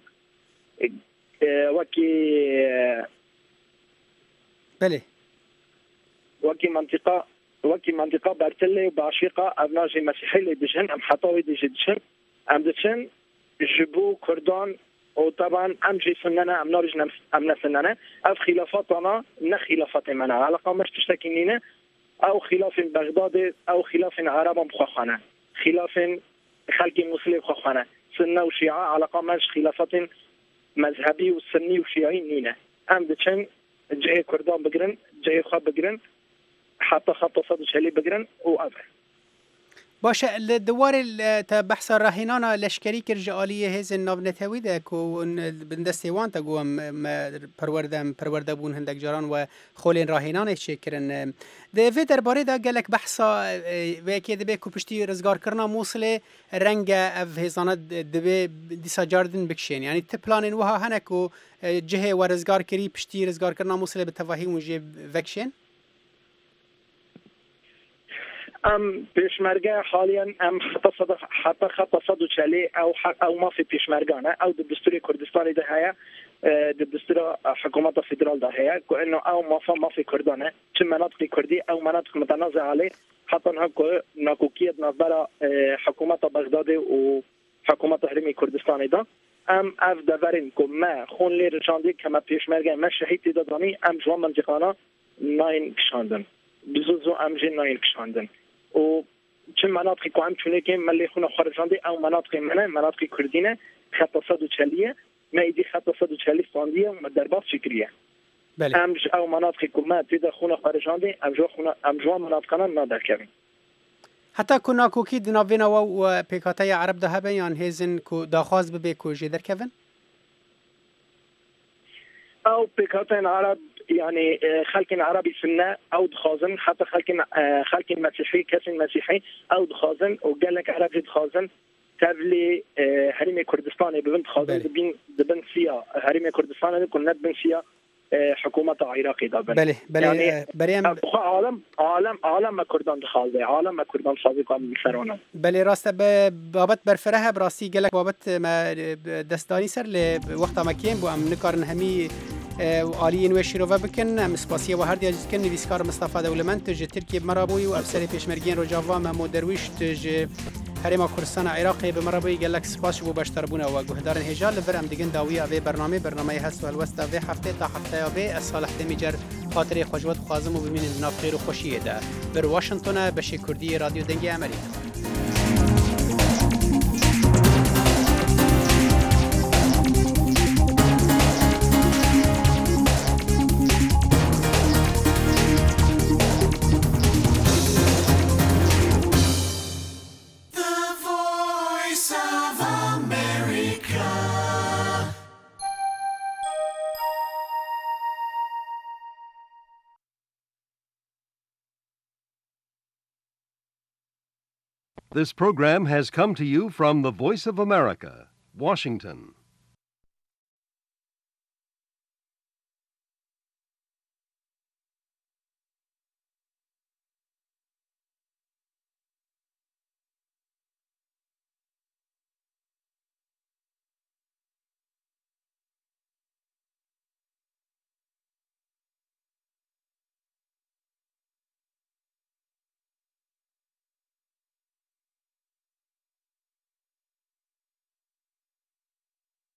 بله وكي منطقة برتلة وبعشيقة أبناجي مسيحي اللي دجن أم حطاوي دجن أم دجن جبو كردان وطبعا أم جي سننا أم نارج أم نسننا أف خلافاتنا نخلافات منا على قامش تشتكينينا أو خلاف بغداد أو خلاف عرب مخخانة خلاف خلق مسلم مخخانة سنة وشيعة على قامش خلافات مذهبي والسني وشيعي نينا ام دچن جاي كردان بگرن جاي خواب بگرن حتى خط صدش هلي بگرن و افر باشه الدوار بحث الراهنانا لشکری کرجالیه هز نابنتوی ده کو بندستیوان تا گوم پرورده بون هندک جاران و خولین راهنان چکرن ده وی درباره ده گلک بحثا و که دبه کو پشتی رزگار کرنا موصله رنگ اف هزانه دبه دیسا جاردن بکشین یعنی تپلان وها هنکو جهه و رزگار کری پشتی رزگار کرنا موصله به توهی موجه وکشین ام پیشمرگه حاليا ام حتى خط صدو چلی او ما في پیشمرگانه او دستور کردستانی ده هيا دستور حکومت فدرال ده هيا انه او ما في كردانه چه مناطق كردي او مناطق متنازع عليه حتى ناكوكيه نظر حکومت بغداد و حکومت حرمي كردستاني ده ام اف دورین کو ما خون لی رجاندی کما پیشمرگه ما شهید دادانی ام جوان منطقانا ناین کشاندن بزوزو ام جن ناین کشاندن و چه مناطقی که هم چونه که ملی خونه خارجانده او مناطق کردینه خط 140 ما ایدی خط 140 فاندیه و درباس فکریه بله ام او مناطقی که ما تیده خونه خارجانده ام جوان مناطقانا نادر کردیم حتی کنا کوکی دناوینا و پیکاتای عرب ده هبه یان هیزن کو داخواز ببه کو جدر کون او پیکاتای عرب يعني خلق عربي سنة او دخازن حتى خلق مسيحي كسن مسيحي او دخازن وقال لك عربي دخازن تبلي هرمي كردستان ببنت خازن دبن سيا هرمي كردستان كنا دبن سيا حكومة عراقي دابن بله يعني بريم عالم ما كردان دخازه عالم ما كردان صادق عم بسرونه بله راست بابت برفره براستی گلک بابت ما دستانی سر لوقت ما کیم بو ام نکارن همی عالی نوی شیروه بکن ام سپاسیه و هر دیاجت کن نویسکار مصطفی دولمند تج ترکیه بمرابوی و افسر پیشمرگین رجاوا محمود درویش تج هرما کردستان عراقی بمرابوی گلک سپاس بو باشتربونه و گهدارن هجال لور ام دیگن داوی اوی برنامه هست و الوسط اوی هفته تا هفته اوی صالح دمیجر خاطر خوشوت خوازم و ببینید ناف خیر و خوشیه ده بر واشنگتن بشی کردی رادیو دنگ امریکا This program has come to you from the Voice of America, Washington.